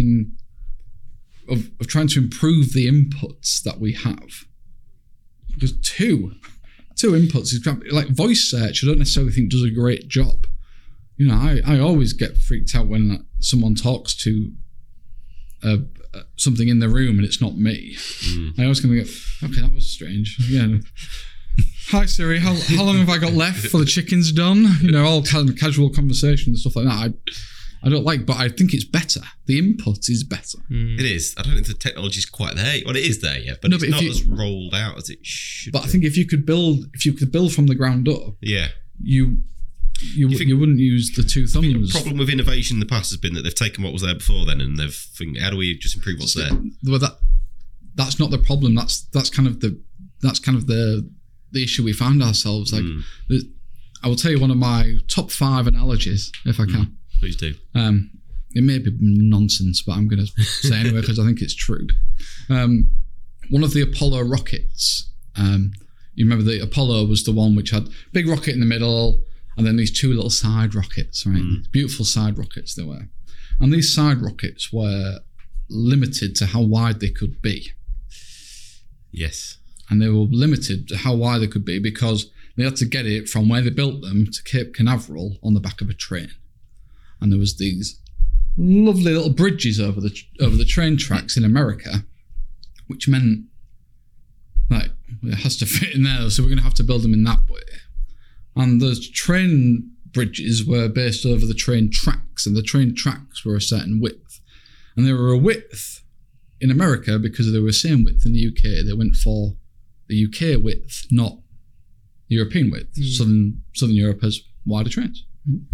B: of trying to improve the inputs that we have. Because two inputs is like voice search. I don't necessarily think does a great job. I always get freaked out when someone talks to something in the room and it's not me. I always kind of go, okay, that was strange. Yeah. Hi Siri, how long have I got left for the chicken's done? All kind of casual conversation and stuff like that. I don't like, but I think it's better. The input is better.
A: It is. I don't think the technology's quite there. Well, it is there yet, but it's not as rolled out as it should.
B: But I think if you could build from the ground up, you wouldn't use the two thumbs.
A: The problem with innovation in the past has been that they've taken what was there before then, and they've think, how do we just improve what's there?
B: Well, that's not the problem. That's kind of the issue we found ourselves. Like, I will tell you one of my top 5 analogies, if I can.
A: Please do.
B: It may be nonsense, but I'm going to say anyway because I think it's true. One of the Apollo rockets. You remember the Apollo was the one which had big rocket in the middle, and then these 2 little side rockets, right? Beautiful side rockets they were. And these side rockets were limited to how wide they could be.
A: Yes.
B: And they were limited to how wide they could be because they had to get it from where they built them to Cape Canaveral on the back of a train. And there was these lovely little bridges over the train tracks in America, which meant like it has to fit in there, so we're going to have to build them in that way. And the train bridges were based over the train tracks, and the train tracks were a certain width. And they were a width in America because they were the same width in the UK. They went for the UK width, not the European width. Southern Europe has wider trains.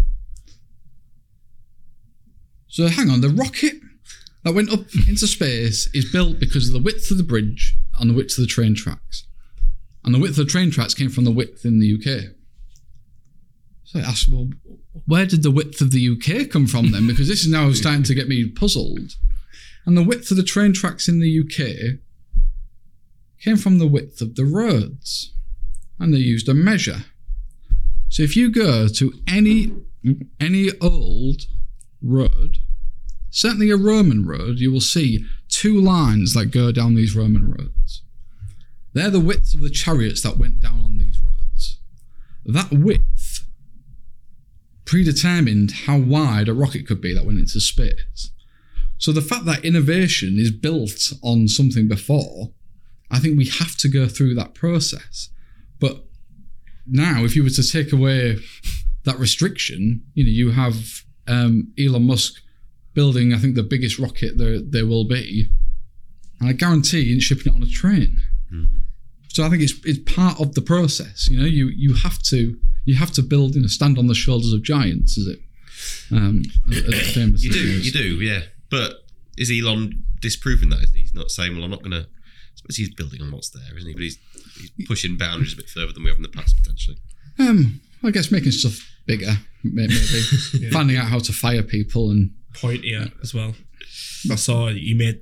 B: So hang on, the rocket that went up into space is built because of the width of the bridge and the width of the train tracks. And the width of the train tracks came from the width in the UK. So I asked, well, where did the width of the UK come from then? Because this is now starting to get me puzzled. And the width of the train tracks in the UK came from the width of the roads. And they used a measure. So if you go to any old road, certainly a Roman road, you will see 2 lines that go down these Roman roads. They're the widths of the chariots that went down on these roads. That width predetermined how wide a rocket could be that went into space. So the fact that innovation is built on something before, I think we have to go through that process. But now, if you were to take away that restriction, you have Elon Musk building, I think, the biggest rocket there will be, and I guarantee he ain't shipping it on a train. So I think it's part of the process. You have to build, stand on the shoulders of giants, is it? As famous
A: you do, yeah. But is Elon disproving that? He's not saying, well, I'm not going to. I suppose he's building on what's there, isn't he? But he's pushing boundaries a bit further than we have in the past, potentially.
B: I guess making stuff bigger, maybe. Finding out how to fire people and
D: pointier as well. I saw he made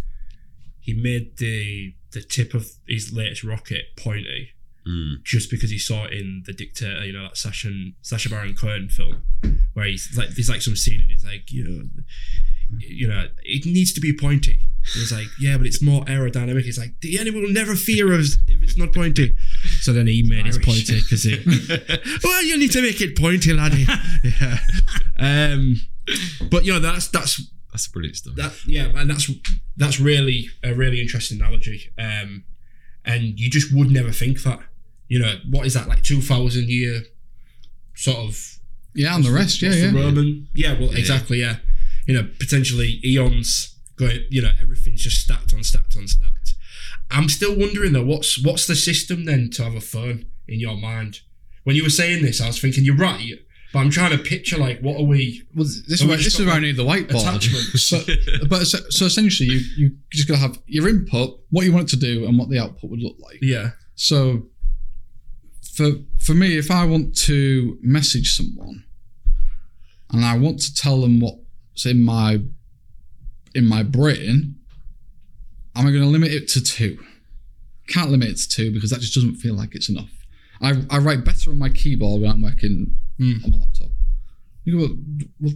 D: the tip of his latest rocket pointy, just because he saw it in The Dictator, that Sacha Baron Cohen film, where he's like, there's like some scene and he's like, it needs to be pointy. And he's like, yeah, but it's more aerodynamic. He's like, the enemy will never fear us if it's not pointy. So then he made his pointy because well, you need to make it pointy, laddie. Yeah. But
A: that's a brilliant story.
D: And that's really a really interesting analogy. And you just would never think that. What is that, like 2,000 year sort of?
B: Yeah, and the rest,
D: the Roman. Yeah, well, exactly, yeah. Potentially eons going. Everything's just stacked on stacked on stacked. I'm still wondering though, what's the system then to have a phone in your mind? When you were saying this, I was thinking you're right. But I'm trying to picture, like, what are we?
B: Well, this is where I need the whiteboard. So essentially, you just got to have your input, what you want it to do, and what the output would look like.
D: Yeah.
B: So for me, if I want to message someone, and I want to tell them what's in my brain, am I going to limit it to 2? Can't limit it to 2 because that just doesn't feel like it's enough. I write better on my keyboard when I'm working on my laptop. You go, well,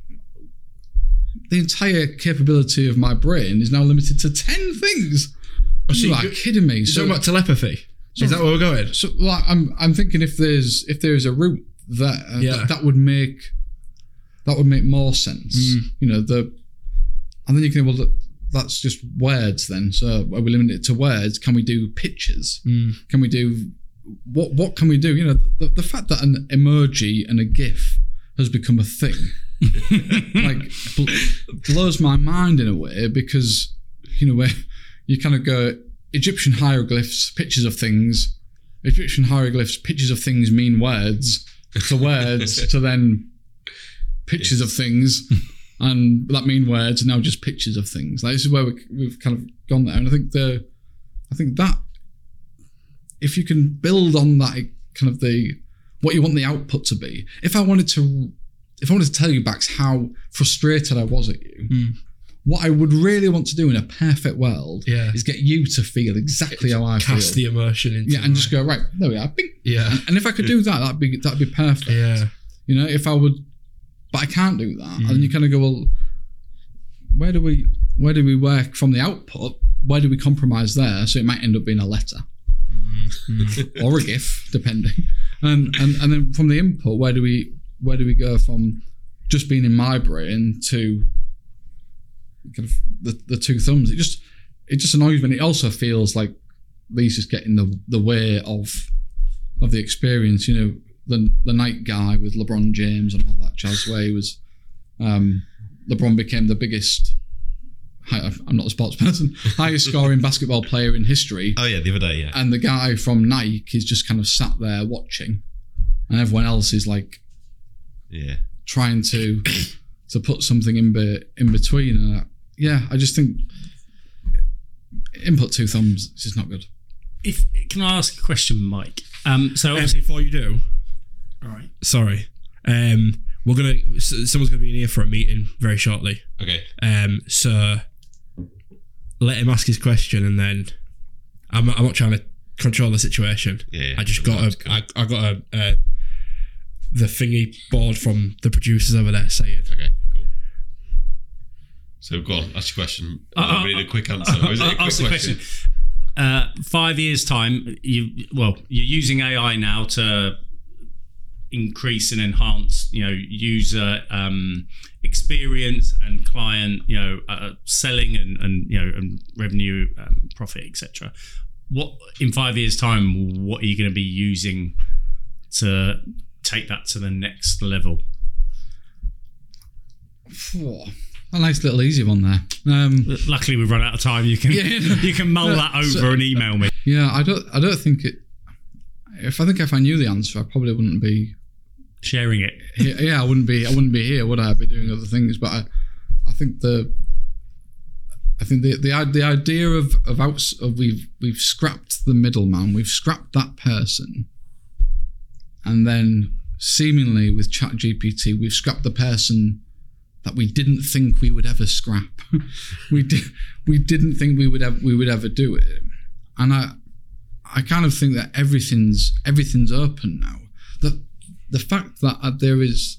B: the entire capability of my brain is now limited to 10 things. You are kidding me.
D: So about telepathy. Is that where we're going?
B: So like, I'm thinking if there's a route there, that would make more sense. You know, and then you can that's just words then. So are we limited it to words? Can we do pictures? Can we do what can we do? You know, the fact that an emoji and a GIF has become a thing, like blows my mind in a way, because you know where you kind of go Egyptian hieroglyphs, pictures of things. Egyptian hieroglyphs, pictures of things mean words to words to then pictures of things, and that mean words, and now just pictures of things. Like, this is where we've kind of gone there, and I think that if you can build on that kind of what you want the output to be. If I wanted to tell you, Bax, how frustrated I was at you, what I would really want to do in a perfect world is get you to feel exactly how I feel.
D: Cast the emotion into
B: and just go, right, there we are. Bing.
D: Yeah.
B: And if I could do that, that'd be perfect.
D: Yeah.
B: You know, if I would, but I can't do that. And then you kind of go, well, where do we work from the output? Where do we compromise there? So it might end up being a letter or a GIF, depending. And then from the input, where do we go from just being in my brain to kind of the 2 thumbs? It just annoys me. And it also feels like these just get in the way of the experience. You know, the night guy with LeBron James and all that jazz, where he was LeBron became the biggest, I'm not a sports person, highest scoring basketball player in history.
A: Oh yeah, the other day, yeah.
B: And the guy from Nike is just kind of sat there watching, and everyone else is like, trying to put something in between. And I just think input 2 thumbs is just not good.
C: Can I ask a question, Mike? So
D: before you do,
C: all right.
D: Sorry, someone's gonna be in here for a meeting very shortly.
A: Okay.
D: So let him ask his question, and then I'm not trying to control the situation.
A: Yeah.
D: I just got the thingy board from the producers over there saying.
A: Okay, cool. So go on, ask your question. I need a quick answer. Or is it a quick question?
C: 5 years time, you're using AI now to increase and enhance, user experience and client, selling and revenue, profit, etc. What in 5 years time, what are you going to be using to take that to the next level?
B: A nice little easy one there.
C: Luckily, we've run out of time. You can mull that over and email me.
B: Yeah, I don't think it. If I knew the answer, I probably wouldn't be
C: sharing it.
B: Yeah, I wouldn't be here, would I? I'd be doing other things. But I think the idea of we've scrapped the middleman, we've scrapped that person, and then seemingly with ChatGPT, we've scrapped the person that we didn't think we would ever scrap. we didn't think we would ever do it, and I kind of think that everything's open now. The fact that there is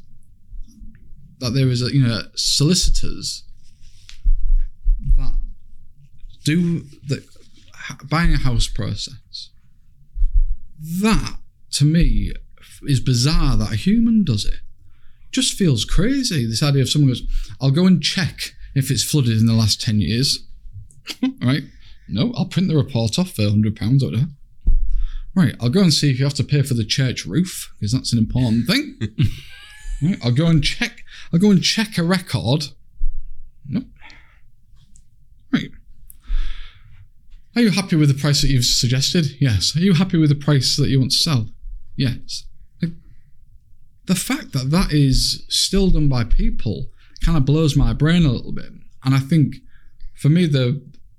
B: solicitors that do the buying a house process, that to me is bizarre that a human does it. Just feels crazy. This idea of someone goes, I'll go and check if it's flooded in the last 10 years. Right? No, I'll print the report off for £100 or whatever. Right, I'll go and see if you have to pay for the church roof, because that's an important thing. Right, I'll go and check a record. Nope. Right. Are you happy with the price that you've suggested? Yes. Are you happy with the price that you want to sell? Yes. The fact that is still done by people kind of blows my brain a little bit. And I think, for me, the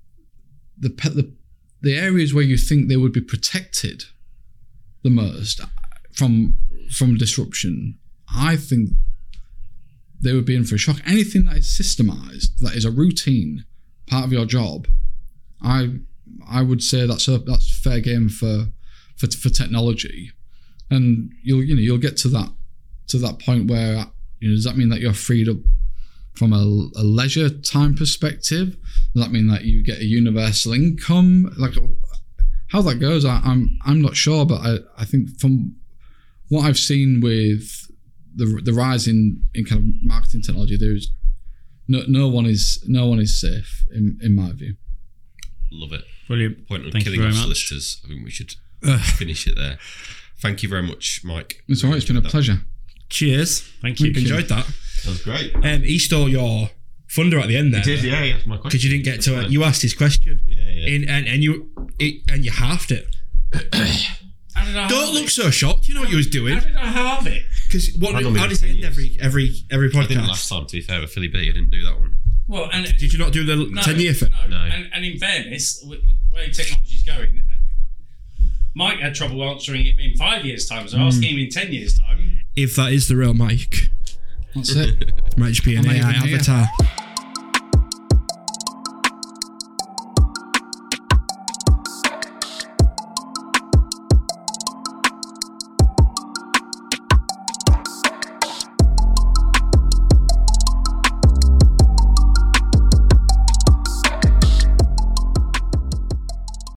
B: areas where you think they would be protected the most from disruption, I think they would be in for a shock. Anything that is systemized, that is a routine part of your job, I would say that's fair game for technology, and you'll get to that point where does that mean that you're freed up from a leisure time perspective? Does that mean that you get a universal income? Like how that goes, I'm not sure, but I think from what I've seen with the rise in kind of marketing technology, there's no one is safe in my view.
A: Love it.
C: Brilliant.
A: Point on
C: Thank
A: killing
C: you
A: off
C: very much.
A: solicitors. I think we should finish it there. Thank you very much, Mike.
B: It's all right. It's been a pleasure.
D: Cheers.
C: Thank you.
D: Enjoyed that.
A: That was great.
D: He stole your thunder at the end there.
A: He did, yeah. He asked my question.
D: Because you didn't get to it. You asked his question.
A: Yeah.
D: And you halved it. Don't look so shocked. You know what you was doing.
C: How did I halve it?
D: Because how does it end every podcast?
A: I didn't last time, to be fair, with Philly B. I didn't do that one.
C: Well, and
D: did you not do the 10-year thing?
C: No. And in fairness, with the way technology's going, Mike had trouble answering it in 5 years' time, so asking him in 10 years' time.
D: If that is the real Mike,
B: that's it.
D: Might just be an AI avatar.